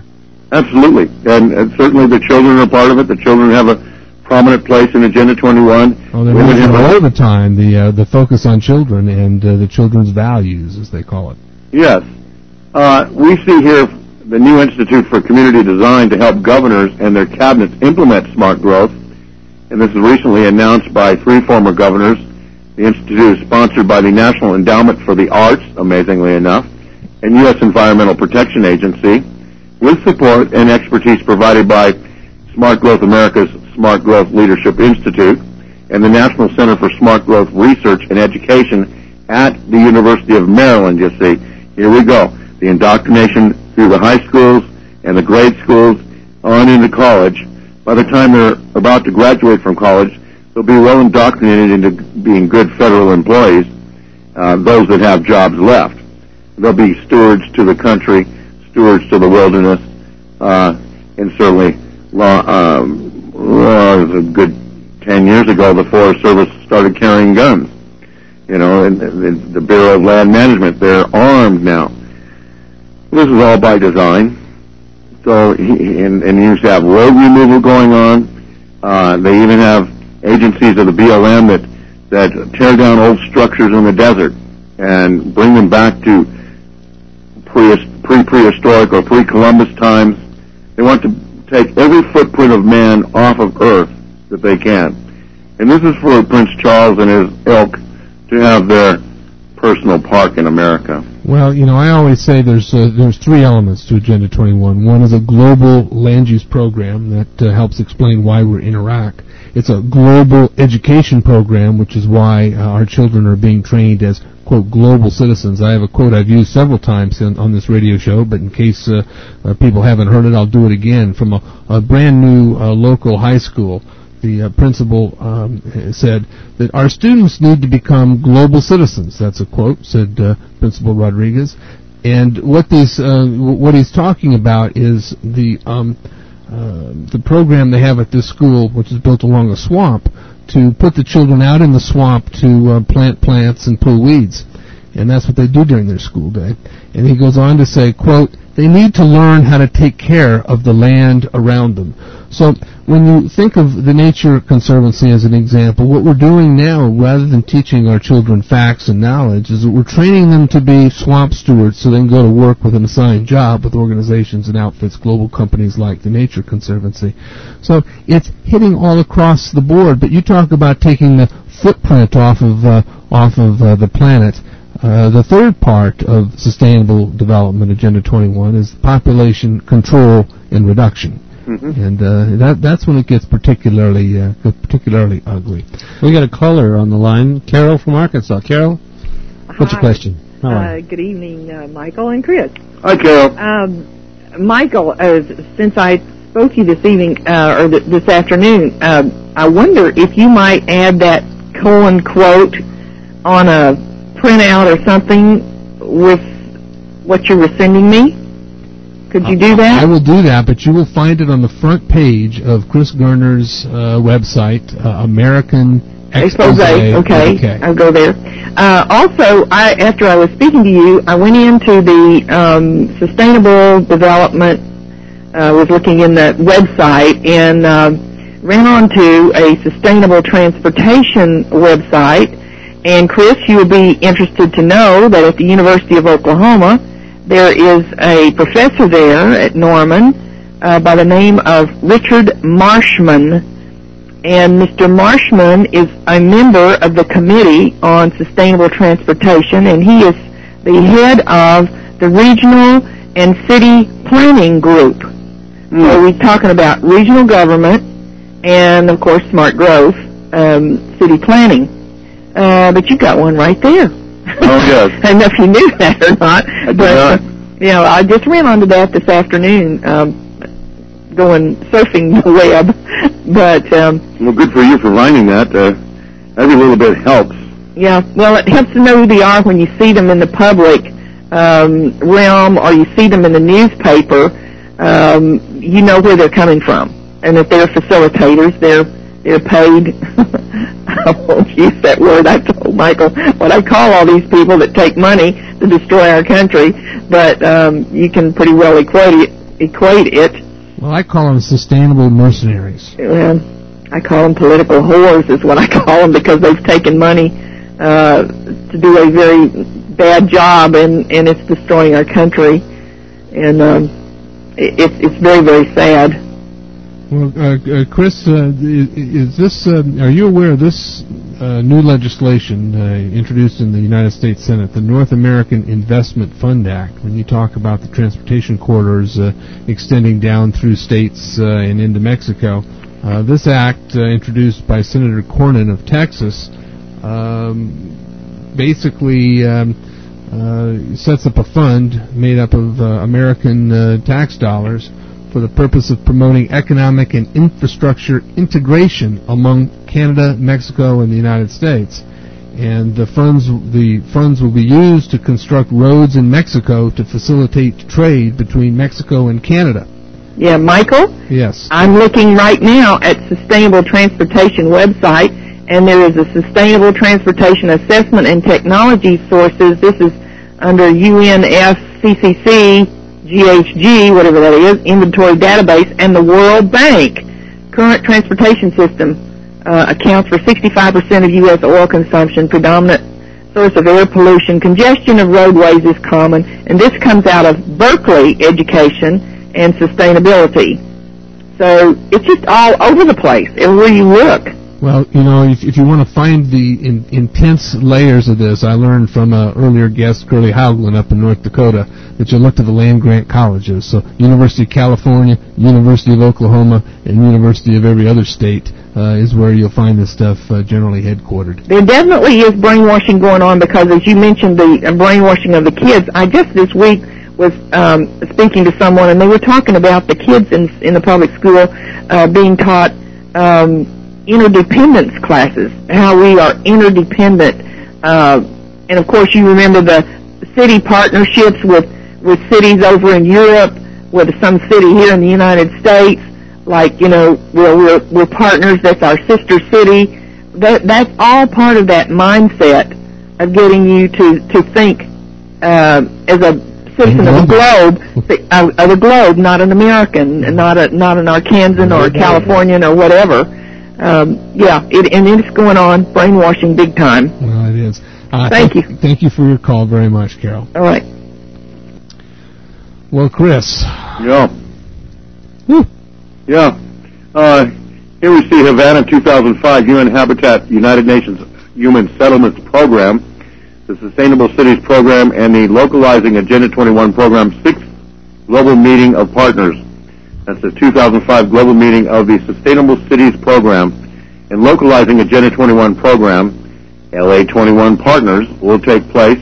Absolutely. And certainly the children are part of it. The children have a prominent place in Agenda 21. Oh, they're mentioned all the time, the focus on children and the children's values, as they call it. Yes. We see here the new Institute for Community Design to help governors and their cabinets implement smart growth. And this is recently announced by 3 former governors. The Institute is sponsored by the National Endowment for the Arts, amazingly enough, and U.S. Environmental Protection Agency, with support and expertise provided by Smart Growth America's Smart Growth Leadership Institute and the National Center for Smart Growth Research and Education at the University of Maryland, you see. Here we go. The indoctrination through the high schools and the grade schools on into college. By the time they're about to graduate from college, they'll be well indoctrinated into being good federal employees, those that have jobs left. They'll be stewards to the country, stewards to the wilderness, and certainly a good 10 years ago, the Forest Service started carrying guns. You know, and the Bureau of Land Management, they're armed now. This is all by design. So, and you have road removal going on. They even have agencies of the BLM that tear down old structures in the desert and bring them back to pre-prehistoric or pre-Columbus times. They want to take every footprint of man off of Earth that they can. And this is for Prince Charles and his ilk to have their personal park in America. Well, you know, I always say there's 3 elements to Agenda 21. One is a global land use program that helps explain why we're in Iraq. It's a global education program, which is why our children are being trained as, quote, global citizens. I have a quote I've used several times on this radio show, but in case people haven't heard it, I'll do it again. From a brand new local high school, the principal said that our students need to become global citizens. That's a quote, said Principal Rodriguez. And what he's talking about is the program they have at this school, which is built along a swamp, to put the children out in the swamp to plant plants and pull weeds. And that's what they do during their school day. And he goes on to say, quote, they need to learn how to take care of the land around them. So when you think of the Nature Conservancy as an example, what we're doing now, rather than teaching our children facts and knowledge, is that we're training them to be swamp stewards so they can go to work with an assigned job with organizations and outfits, global companies like the Nature Conservancy. So it's hitting all across the board, but you talk about taking the footprint off of the planet. The third part of Sustainable Development Agenda 21 is population control and reduction. Mm-hmm. And that's when it gets particularly ugly. We got a caller on the line, Carol from Arkansas. Carol, what's your question? Good evening, Michael and Chris. Hi, Carol. Michael, since I spoke to you this evening or this afternoon, I wonder if you might add that colon quote on a printout or something with what you were sending me. Could you do that? I will do that, but you will find it on the front page of Chris Gerner's website, American Expose. Okay, I'll go there. Also, after I was speaking to you, I went into the Sustainable Development, was looking in the website, and ran onto a Sustainable Transportation website. And Chris, you will be interested to know that at the University of Oklahoma, there is a professor there at Norman by the name of Richard Marshman. And Mr. Marshman is a member of the Committee on Sustainable Transportation, and he is the head of the Regional and City Planning Group. So we're talking about regional government and, of course, smart growth, city planning. But you got one right there. Oh, yes. I don't know if you knew that or not. I did not. You know, I just ran onto that this afternoon, going surfing the web. But well, good for you for finding that. Every little bit helps. Yeah, well, it helps to know who they are when you see them in the public realm or you see them in the newspaper. You know where they're coming from, and that they're facilitators. They're paid. I won't use that word. I told Michael what I call all these people that take money to destroy our country, but you can pretty well equate equate it. Well, I call them sustainable mercenaries. Well, I call them political whores is what I call them, because they've taken money to do a very bad job, and it's destroying our country. And it's very, very sad. Well, Chris, is this? Are you aware of this new legislation introduced in the United States Senate, the North American Investment Fund Act? When you talk about the transportation corridors extending down through states and into Mexico, this act, introduced by Senator Cornyn of Texas, basically sets up a fund made up of American tax dollars for the purpose of promoting economic and infrastructure integration among Canada, Mexico, and the United States. And the funds will be used to construct roads in Mexico to facilitate trade between Mexico and Canada. Yeah, Michael? Yes. I'm looking right now at Sustainable Transportation website, and there is a Sustainable Transportation Assessment and Technology Sources. This is under UNFCCC, GHG, whatever that is, Inventory Database, and the World Bank. Current transportation system accounts for 65% of U.S. oil consumption, predominant source of air pollution. Congestion of roadways is common, and this comes out of Berkeley Education and Sustainability. So it's just all over the place, everywhere you look. Well, you know, if you want to find the intense layers of this, I learned from an earlier guest, Curly Hauglin, up in North Dakota, that you look to the land-grant colleges. So University of California, University of Oklahoma, and University of every other state is where you'll find this stuff generally headquartered. There definitely is brainwashing going on, because, as you mentioned, the brainwashing of the kids. I just this week was speaking to someone, and they were talking about the kids in the public school being taught interdependence classes, how we are interdependent. And, of course, you remember the city partnerships with cities over in Europe, with some city here in the United States, like, you know, we're partners, that's our sister city. That's all part of that mindset of getting you to think as a citizen of the globe, not an American, not an Arkansan or a Californian or whatever. And it's going on, brainwashing big time. Well, it is. Thank you. Thank you for your call very much, Carol. All right. Well, Chris. Yeah. Woo. Yeah. Here we see Havana 2005 UN Habitat United Nations Human Settlements Program, the Sustainable Cities Program, and the Localizing Agenda 21 Program 6th Global Meeting of Partners. That's the 2005 Global Meeting of the Sustainable Cities Program and Localizing Agenda 21 Program, LA21 Partners, will take place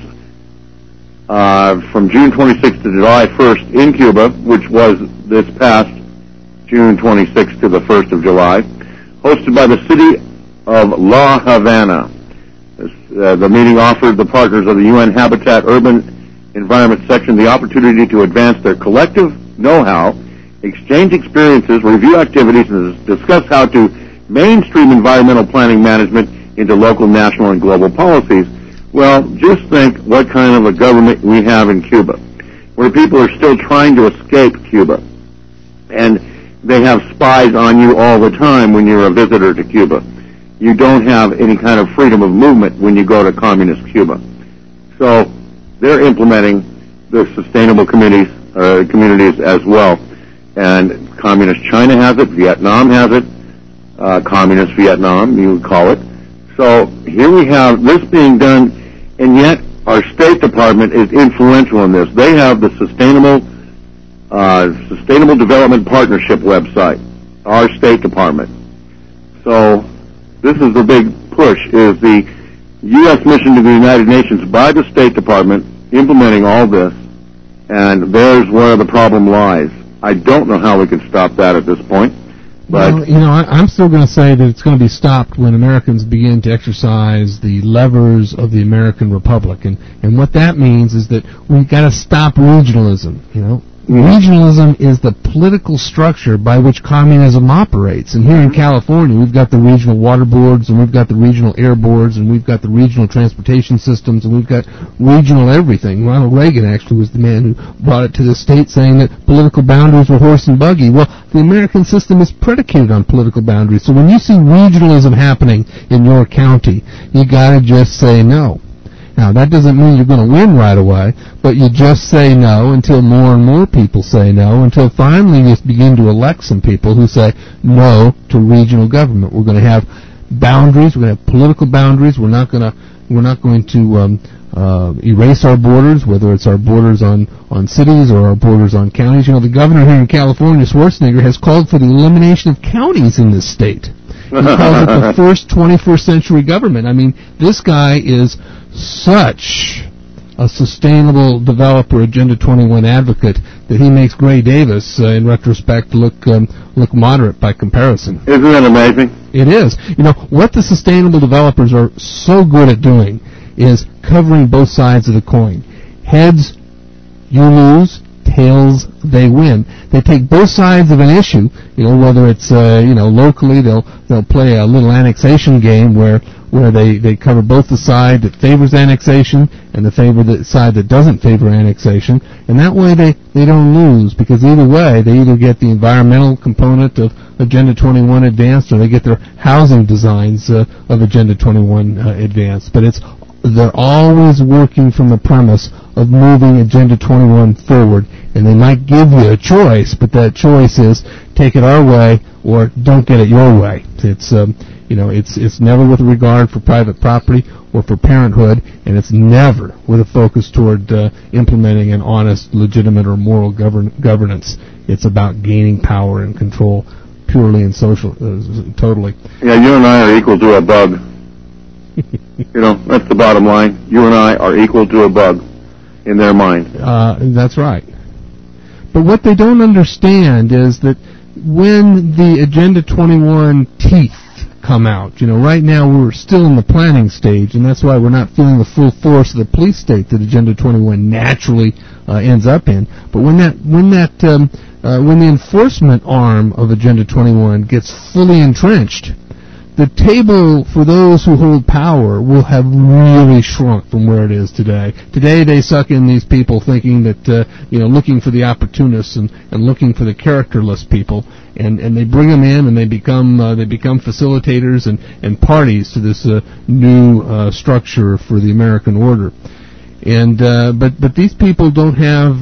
from June 26th to July 1st in Cuba, which was this past June 26th to the 1st of July, hosted by the city of La Havana. The meeting offered the partners of the UN Habitat Urban Environment Section the opportunity to advance their collective know-how, exchange experiences, review activities, and discuss how to mainstream environmental planning management into local, national, and global policies. Well, just think what kind of a government we have in Cuba, where people are still trying to escape Cuba. And they have spies on you all the time when you're a visitor to Cuba. You don't have any kind of freedom of movement when you go to communist Cuba. So they're implementing the sustainable communities as well. And communist China has it, Vietnam has it, communist Vietnam, you would call it. So here we have this being done, and yet our State Department is influential in this. They have the Sustainable Development Partnership website, our State Department. So this is the big push, is the U.S. mission to the United Nations by the State Department implementing all this, and there's where the problem lies. I don't know how we can stop that at this point. But well, you know, I'm still going to say that it's going to be stopped when Americans begin to exercise the levers of the American Republic. And what that means is that we've got to stop regionalism, you know. Regionalism is the political structure by which communism operates. And here in California, we've got the regional water boards, and we've got the regional air boards, and we've got the regional transportation systems, and we've got regional everything. Ronald Reagan actually was the man who brought it to the state, saying that political boundaries were horse and buggy. Well, the American system is predicated on political boundaries. So when you see regionalism happening in your county, you got to just say no. Now, that doesn't mean you're going to win right away, but you just say no until more and more people say no, until finally you begin to elect some people who say no to regional government. We're going to have boundaries. We're going to have political boundaries. We're not going to erase our borders, whether it's our borders on cities or our borders on counties. You know, the governor here in California, Schwarzenegger, has called for the elimination of counties in this state. He calls it the first 21st century government. I mean, this guy is such a sustainable developer, Agenda 21 advocate, that he makes Gray Davis, in retrospect, look moderate by comparison. Isn't that amazing? It is. You know, what the sustainable developers are so good at doing is covering both sides of the coin. Heads, you lose. Tails, they win. They take both sides of an issue, you know, whether it's, locally, they'll play a little annexation game where they cover both the side that favors annexation and the side that doesn't favor annexation, and that way they don't lose, because either way, they either get the environmental component of Agenda 21 advanced, or they get their housing designs of Agenda 21 advanced. But they're always working from the premise of moving Agenda 21 forward, and they might give you a choice, but that choice is take it our way or don't get it your way. It's never with regard for private property or for parenthood, and it's never with a focus toward implementing an honest, legitimate, or moral governance. It's about gaining power and control purely and social, totally. Yeah, you and I are equal to a bug. That's the bottom line. You and I are equal to a bug in their mind. That's right. But what they don't understand is that when the Agenda 21 teeth come out, right now we're still in the planning stage, and that's why we're not feeling the full force of the police state that Agenda 21 naturally ends up in. But when the enforcement arm of Agenda 21 gets fully entrenched, the table for those who hold power will have really shrunk from where it is today. Today they suck in these people thinking that, looking for the opportunists and looking for the characterless people, and they bring them in and they become facilitators and parties to this new structure for the American order. And but these people don't have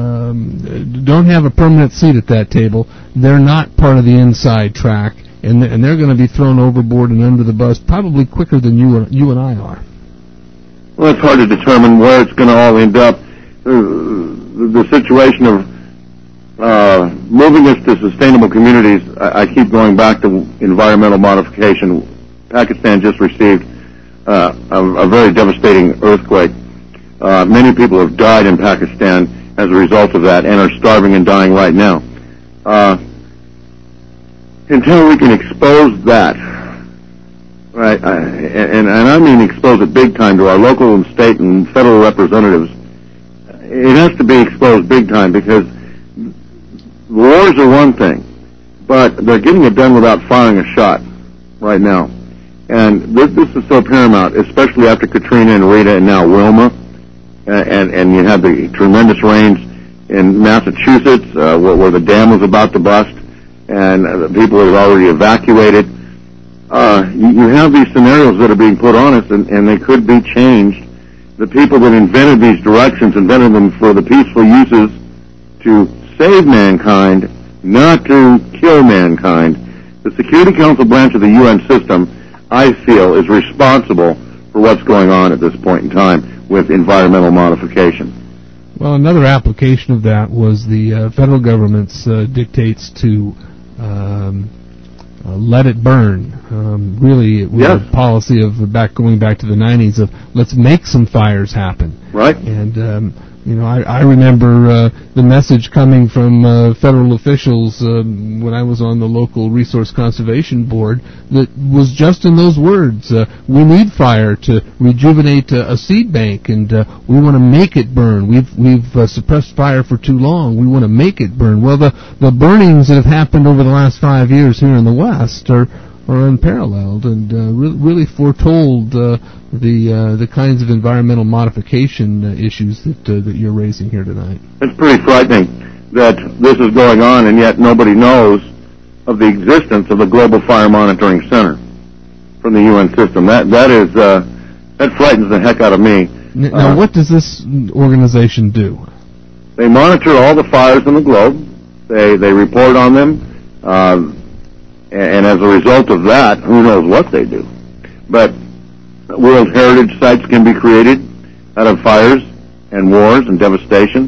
a permanent seat at that table. They're not part of the inside track. And they're going to be thrown overboard and under the bus probably quicker than you and I are. Well, it's hard to determine where it's going to all end up. The situation of moving us to sustainable communities, I keep going back to environmental modification. Pakistan just received a very devastating earthquake. Many people have died in Pakistan as a result of that and are starving and dying right now. Until we can expose that, right, and I mean expose it big time to our local and state and federal representatives, it has to be exposed big time, because wars are one thing, but they're getting it done without firing a shot right now. And this is so paramount, especially after Katrina and Rita and now Wilma, and you have the tremendous rains in Massachusetts where the dam was about to bust, and people have already evacuated. You have these scenarios that are being put on us, and they could be changed. The people that invented these directions invented them for the peaceful uses to save mankind, not to kill mankind. The Security Council branch of the UN system, I feel, is responsible for what's going on at this point in time with environmental modification. Well, another application of that was the federal government's dictates to let it burn. Really, it was a policy of going back to the 90s of let's make some fires happen. Right. And I remember the message coming from federal officials when I was on the local Resource Conservation Board that was just in those words. We need fire to rejuvenate a seed bank, and we want to make it burn. We've suppressed fire for too long. We want to make it burn. Well, the burnings that have happened over the last 5 years here in the West are unparalleled and really foretold the kinds of environmental modification issues that you're raising here tonight. It's pretty frightening that this is going on, and yet nobody knows of the existence of the Global Fire Monitoring Center from the UN system. That frightens the heck out of me. Now, what does this organization do? They monitor all the fires in the globe. They report on them. And as a result of that, who knows what they do. But World Heritage Sites can be created out of fires and wars and devastation.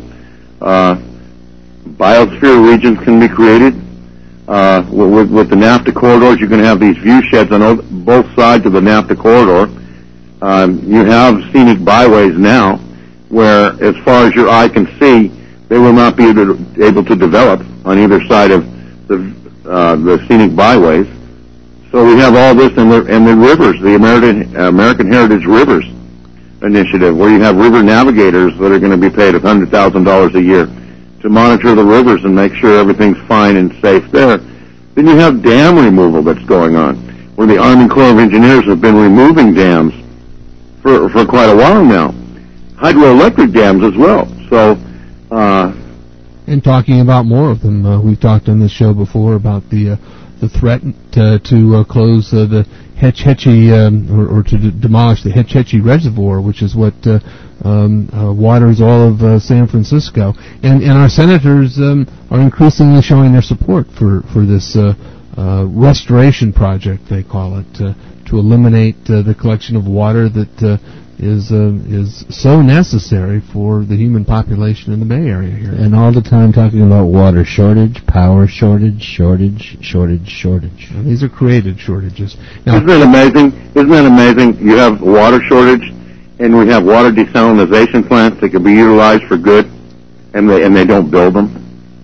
Biosphere regions can be created. With the NAFTA corridors, you can have these view sheds on both sides of the NAFTA corridor. You have scenic byways now where, as far as your eye can see, they will not be able to develop on either side of the scenic byways. So we have all this in the rivers, the American Heritage Rivers Initiative, where you have river navigators that are going to be paid $100,000 a year to monitor the rivers and make sure everything's fine and safe there. Then you have dam removal that's going on, where the Army Corps of Engineers have been removing dams for quite a while now. Hydroelectric dams as well. So, and talking about more of them, we've talked on this show before about the threat to close the Hetch Hetchy or to demolish the Hetch Hetchy Reservoir, which is what waters all of San Francisco. And our senators are increasingly showing their support for this restoration project, they call it, to eliminate the collection of water that is so necessary for the human population in the Bay Area here. And all the time talking about water shortage, power shortage. And these are created shortages. Now, Isn't it amazing? You have water shortage, and we have water desalinization plants that can be utilized for good, and they don't build them.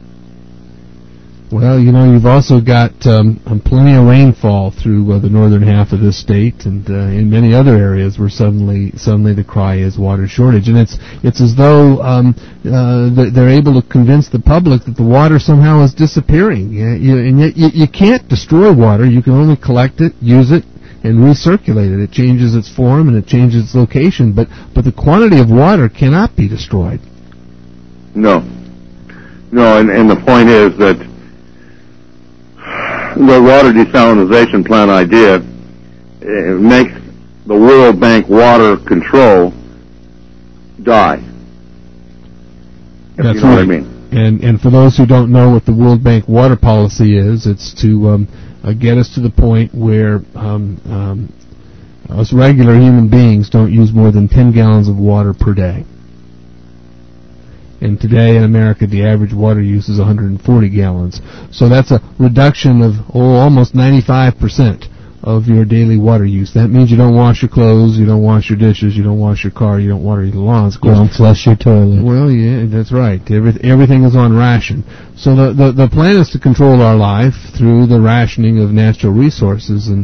Well, you've also got plenty of rainfall through the northern half of this state, and in many other areas where suddenly the cry is water shortage, and it's as though they're able to convince the public that the water somehow is disappearing, and yet you can't destroy water. You can only collect it, use it, and recirculate it. It changes its form and it changes its location, but the quantity of water cannot be destroyed. No, and the point is that the water desalinization plant idea makes the World Bank water control die. That's you know right. What I mean. And for those who don't know what the World Bank water policy is, it's to get us to the point where us regular human beings don't use more than 10 gallons of water per day. And today in America, the average water use is 140 gallons. So that's a reduction of almost 95% of your daily water use. That means you don't wash your clothes, you don't wash your dishes, you don't wash your car, you don't water your lawns. You don't flush your toilet. Well, yeah, that's right. Everything is on ration. So the plan is to control our life through the rationing of natural resources and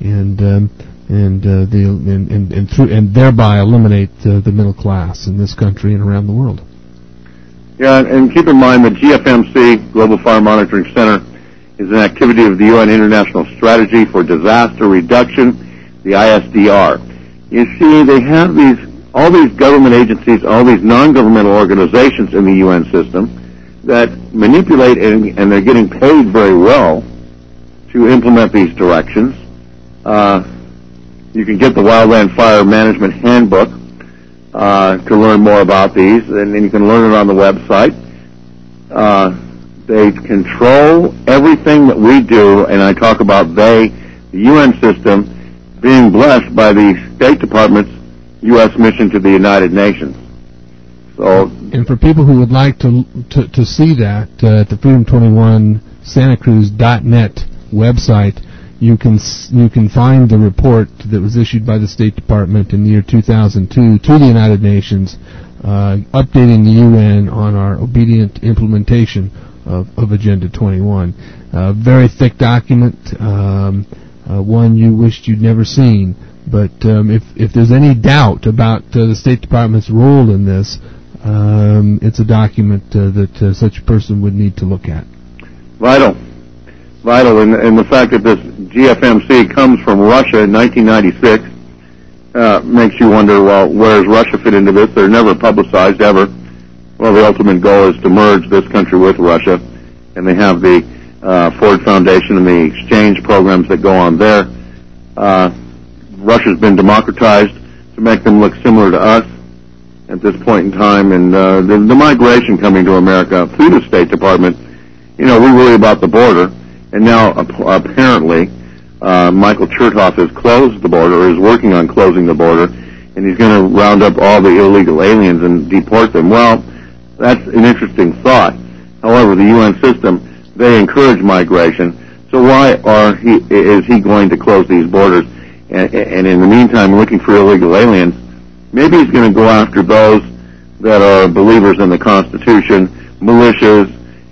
thereby eliminate the middle class in this country and around the world. Yeah, and keep in mind that GFMC, Global Fire Monitoring Center, is an activity of the UN International Strategy for Disaster Reduction, the ISDR. You see, they have all these government agencies, all these non-governmental organizations in the UN system that manipulate, and they're getting paid very well to implement these directions. You can get the Wildland Fire Management Handbook to learn more about these, and you can learn it on the website. They control everything that we do, and I talk about the UN system, being blessed by the State Department's U.S. mission to the United Nations. So, and for people who would like to see that, at the Freedom 21 SantaCruz.net website, you can find the report that was issued by the State Department in the year 2002 to the United Nations updating the UN on our obedient implementation of Agenda 21. Very thick document, one you wished you'd never seen. But if there's any doubt about the State Department's role in this, it's a document that such a person would need to look at. Vital, and the fact that this GFMC comes from Russia in 1996 makes you wonder, well, where does Russia fit into this? They're never publicized, ever. Well, the ultimate goal is to merge this country with Russia, and they have the Ford Foundation and the exchange programs that go on there. Russia's been democratized to make them look similar to us at this point in time, and the migration coming to America through the State Department, we worry about the border, and now apparently Michael Chertoff has closed the border, or is working on closing the border, and he's going to round up all the illegal aliens and deport them. Well, that's an interesting thought. However, the UN system, they encourage migration, so why is he going to close these borders? And in the meantime, looking for illegal aliens, maybe he's going to go after those that are believers in the Constitution, militias,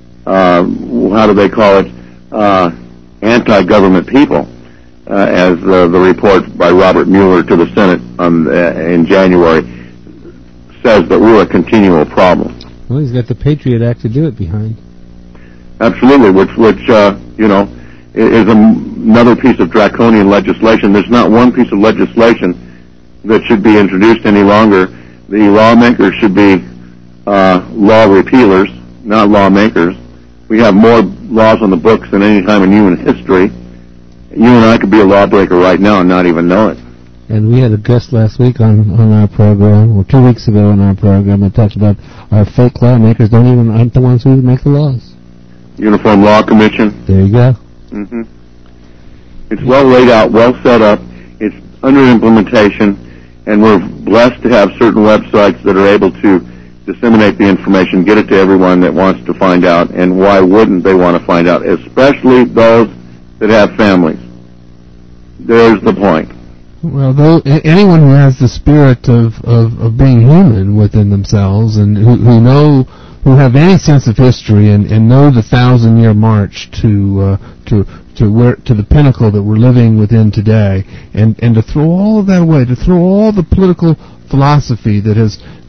how do they call it, anti-government people, as the report by Robert Mueller to the Senate in January says that we're a continual problem. Well, he's got the Patriot Act to do it behind. Absolutely, which is another piece of draconian legislation. There's not one piece of legislation that should be introduced any longer. The lawmakers should be law repealers, not lawmakers. We have more laws on the books than any time in human history. You and I could be a lawbreaker right now and not even know it. And we had a guest last week on our program, or 2 weeks ago on our program, that talked about our fake lawmakers aren't the ones who make the laws. Uniform Law Commission. There you go. Mm-hmm. It's well laid out, well set up. It's under implementation, and we're blessed to have certain websites that are able to disseminate the information, get it to everyone that wants to find out, and why wouldn't they want to find out, especially those that have families. There's the point. Well, anyone who has the spirit of being human within themselves, and who have any sense of history and know the 1,000-year march to the pinnacle that we're living within today, and to throw all of that away, to throw all the political philosophy that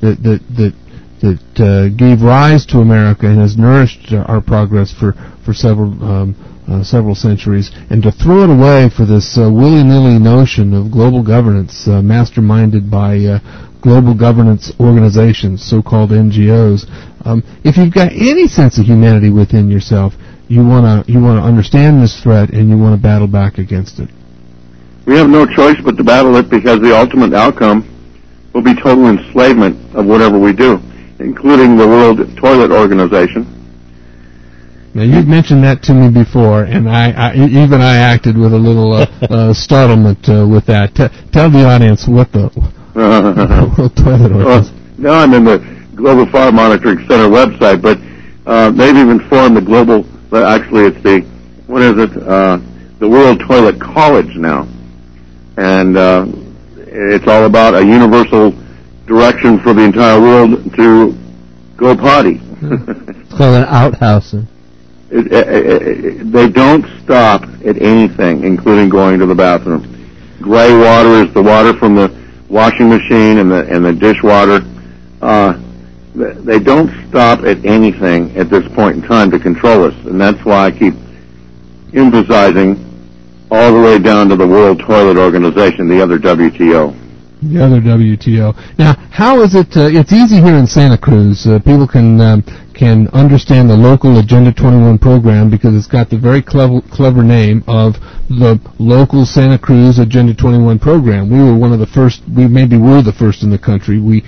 gave rise to America and has nourished our progress for several centuries, and to throw it away for this willy-nilly notion of global governance, masterminded by global governance organizations, so-called NGOs. If you've got any sense of humanity within yourself, you want to understand this threat, and you want to battle back against it. We have no choice but to battle it, because the ultimate outcome will be total enslavement of whatever we do, including the World Toilet Organization. Now, you've mentioned that to me before, and I acted with a little startlement with that. Tell the audience what the World Toilet Organization. Now I'm in the Global Fire Monitoring Center website, but they've even formed the global. Actually, it's the World Toilet College now, and it's all about a universal direction for the entire world to go potty. It's called an outhouse. They don't stop at anything, including going to the bathroom. Gray water is the water from the washing machine and the dishwater. They don't stop at anything at this point in time to control us, and that's why I keep emphasizing all the way down to the World Toilet Organization, the other WTO. The other WTO. Now, how is it? It's easy here in Santa Cruz. People can understand the local Agenda 21 program because it's got the very clever name of the local Santa Cruz Agenda 21 program. We were one of the first. We maybe were the first in the country. We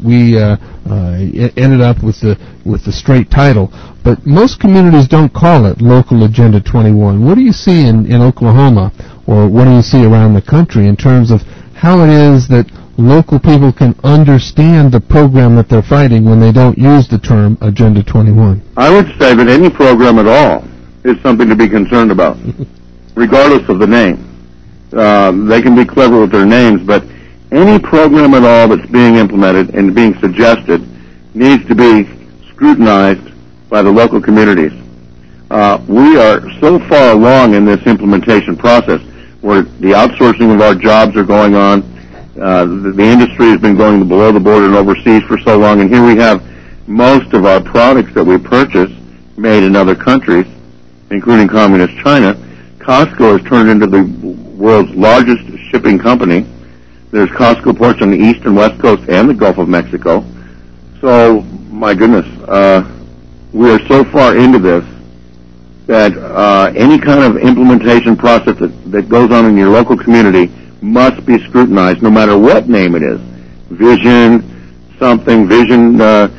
ended up with the straight title. But most communities don't call it local Agenda 21. What do you see in Oklahoma, or what do you see around the country in terms of how it is that local people can understand the program that they're fighting when they don't use the term Agenda 21? I would say that any program at all is something to be concerned about, regardless of the name. They can be clever with their names, but any program at all that's being implemented and being suggested needs to be scrutinized by the local communities. We are so far along in this implementation process where the outsourcing of our jobs are going on. The industry has been going below the border and overseas for so long, and here we have most of our products that we purchase made in other countries, including communist China. Costco has turned into the world's largest shipping company. There's Costco ports on the east and west coast and the Gulf of Mexico. So, my goodness, we are so far into this that any kind of implementation process that goes on in your local community must be scrutinized, no matter what name it is. Vision something, Vision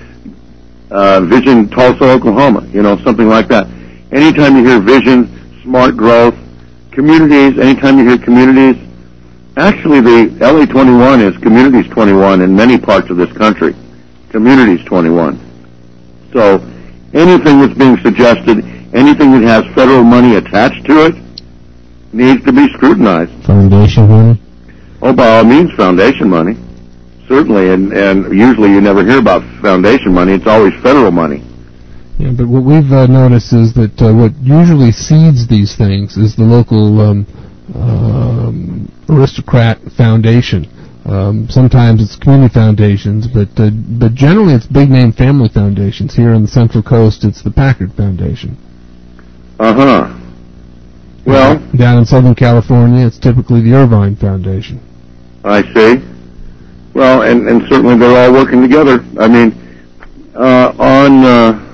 Tulsa, Oklahoma, something like that. Anytime you hear Vision, Smart Growth, communities, anytime you hear communities, actually the LA 21 is Communities 21 in many parts of this country. Communities 21. So anything that's being suggested, anything that has federal money attached to it, needs to be scrutinized. Foundation money? Oh, by all means, foundation money. Certainly, and usually you never hear about foundation money. It's always federal money. Yeah, but what we've noticed is that what usually seeds these things is the local aristocrat foundation. Sometimes it's community foundations, but generally it's big-name family foundations. Here on the Central Coast, it's the Packard Foundation. Uh-huh. Well, down in Southern California, it's typically the Irvine Foundation. I see. Well, and certainly they're all working together. I mean, on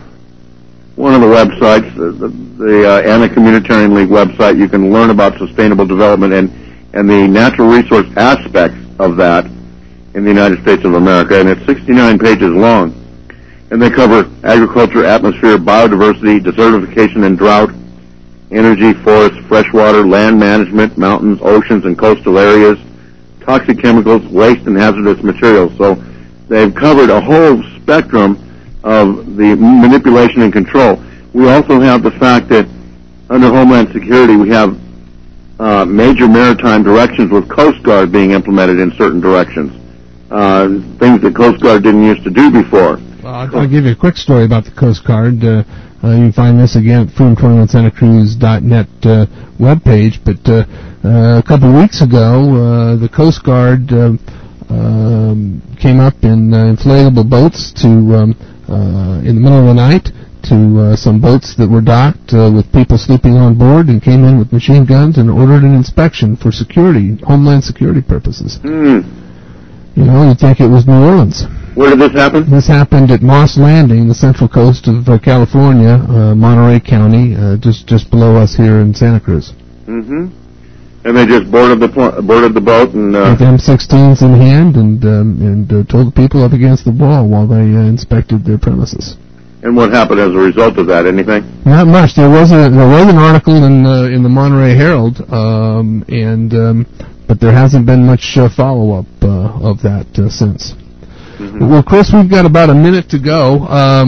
one of the websites, the Anna Communitarian League website, you can learn about sustainable development and the natural resource aspects of that in the United States of America, and it's 69 pages long. And they cover agriculture, atmosphere, biodiversity, desertification and drought, energy, forests, freshwater, land management, mountains, oceans, and coastal areas, toxic chemicals, waste, and hazardous materials. So they've covered a whole spectrum of the manipulation and control. We also have the fact that under Homeland Security we have major maritime directions with Coast Guard being implemented in certain directions, things that Coast Guard didn't used to do before. I'll give you a quick story about the Coast Guard. You can find this again at freedom21santacruz.net webpage. But a couple of weeks ago, the Coast Guard came up in inflatable boats to in the middle of the night to some boats that were docked with people sleeping on board, and came in with machine guns and ordered an inspection for security, Homeland Security purposes. You'd think it was New Orleans. Where did this happen? This happened at Moss Landing, the central coast of California, Monterey County, just below us here in Santa Cruz. Mm-hmm. And they just boarded the boat and with M16s in hand and told the people up against the wall while they inspected their premises. And what happened as a result of that? Anything? Not much. There was an article in the Monterey Herald, but there hasn't been much follow-up of that since. Mm-hmm. Well, Chris, we've got about a minute to go.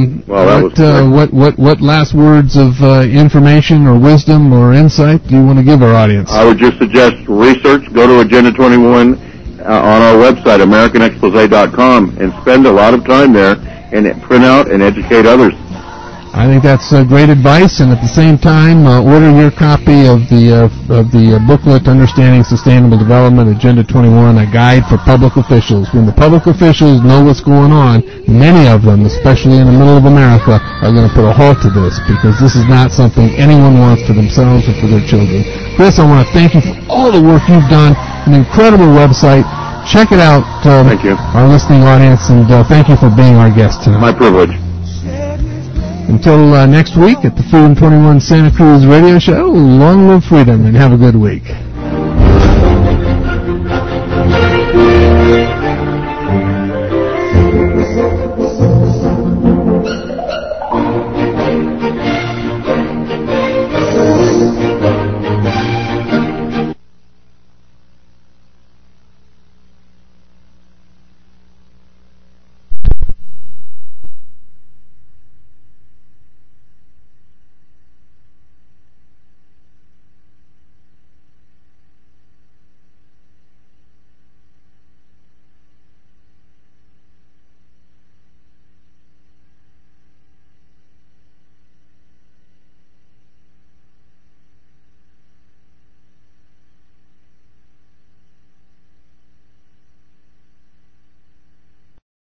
What last words of information or wisdom or insight do you want to give our audience? I would just suggest research. Go to Agenda 21 on our website, AmericanExposé.com, and spend a lot of time there and print out and educate others. I think that's great advice, and at the same time, order your copy of the booklet, Understanding Sustainable Development, Agenda 21, a guide for public officials. When the public officials know what's going on, many of them, especially in the middle of America, are going to put a halt to this, because this is not something anyone wants for themselves or for their children. Chris, I want to thank you for all the work you've done. An incredible website. Check it out, thank you, our listening audience, and thank you for being our guest tonight. My privilege. Until next week at the Freedom 21 Santa Cruz radio show, long live freedom and have a good week.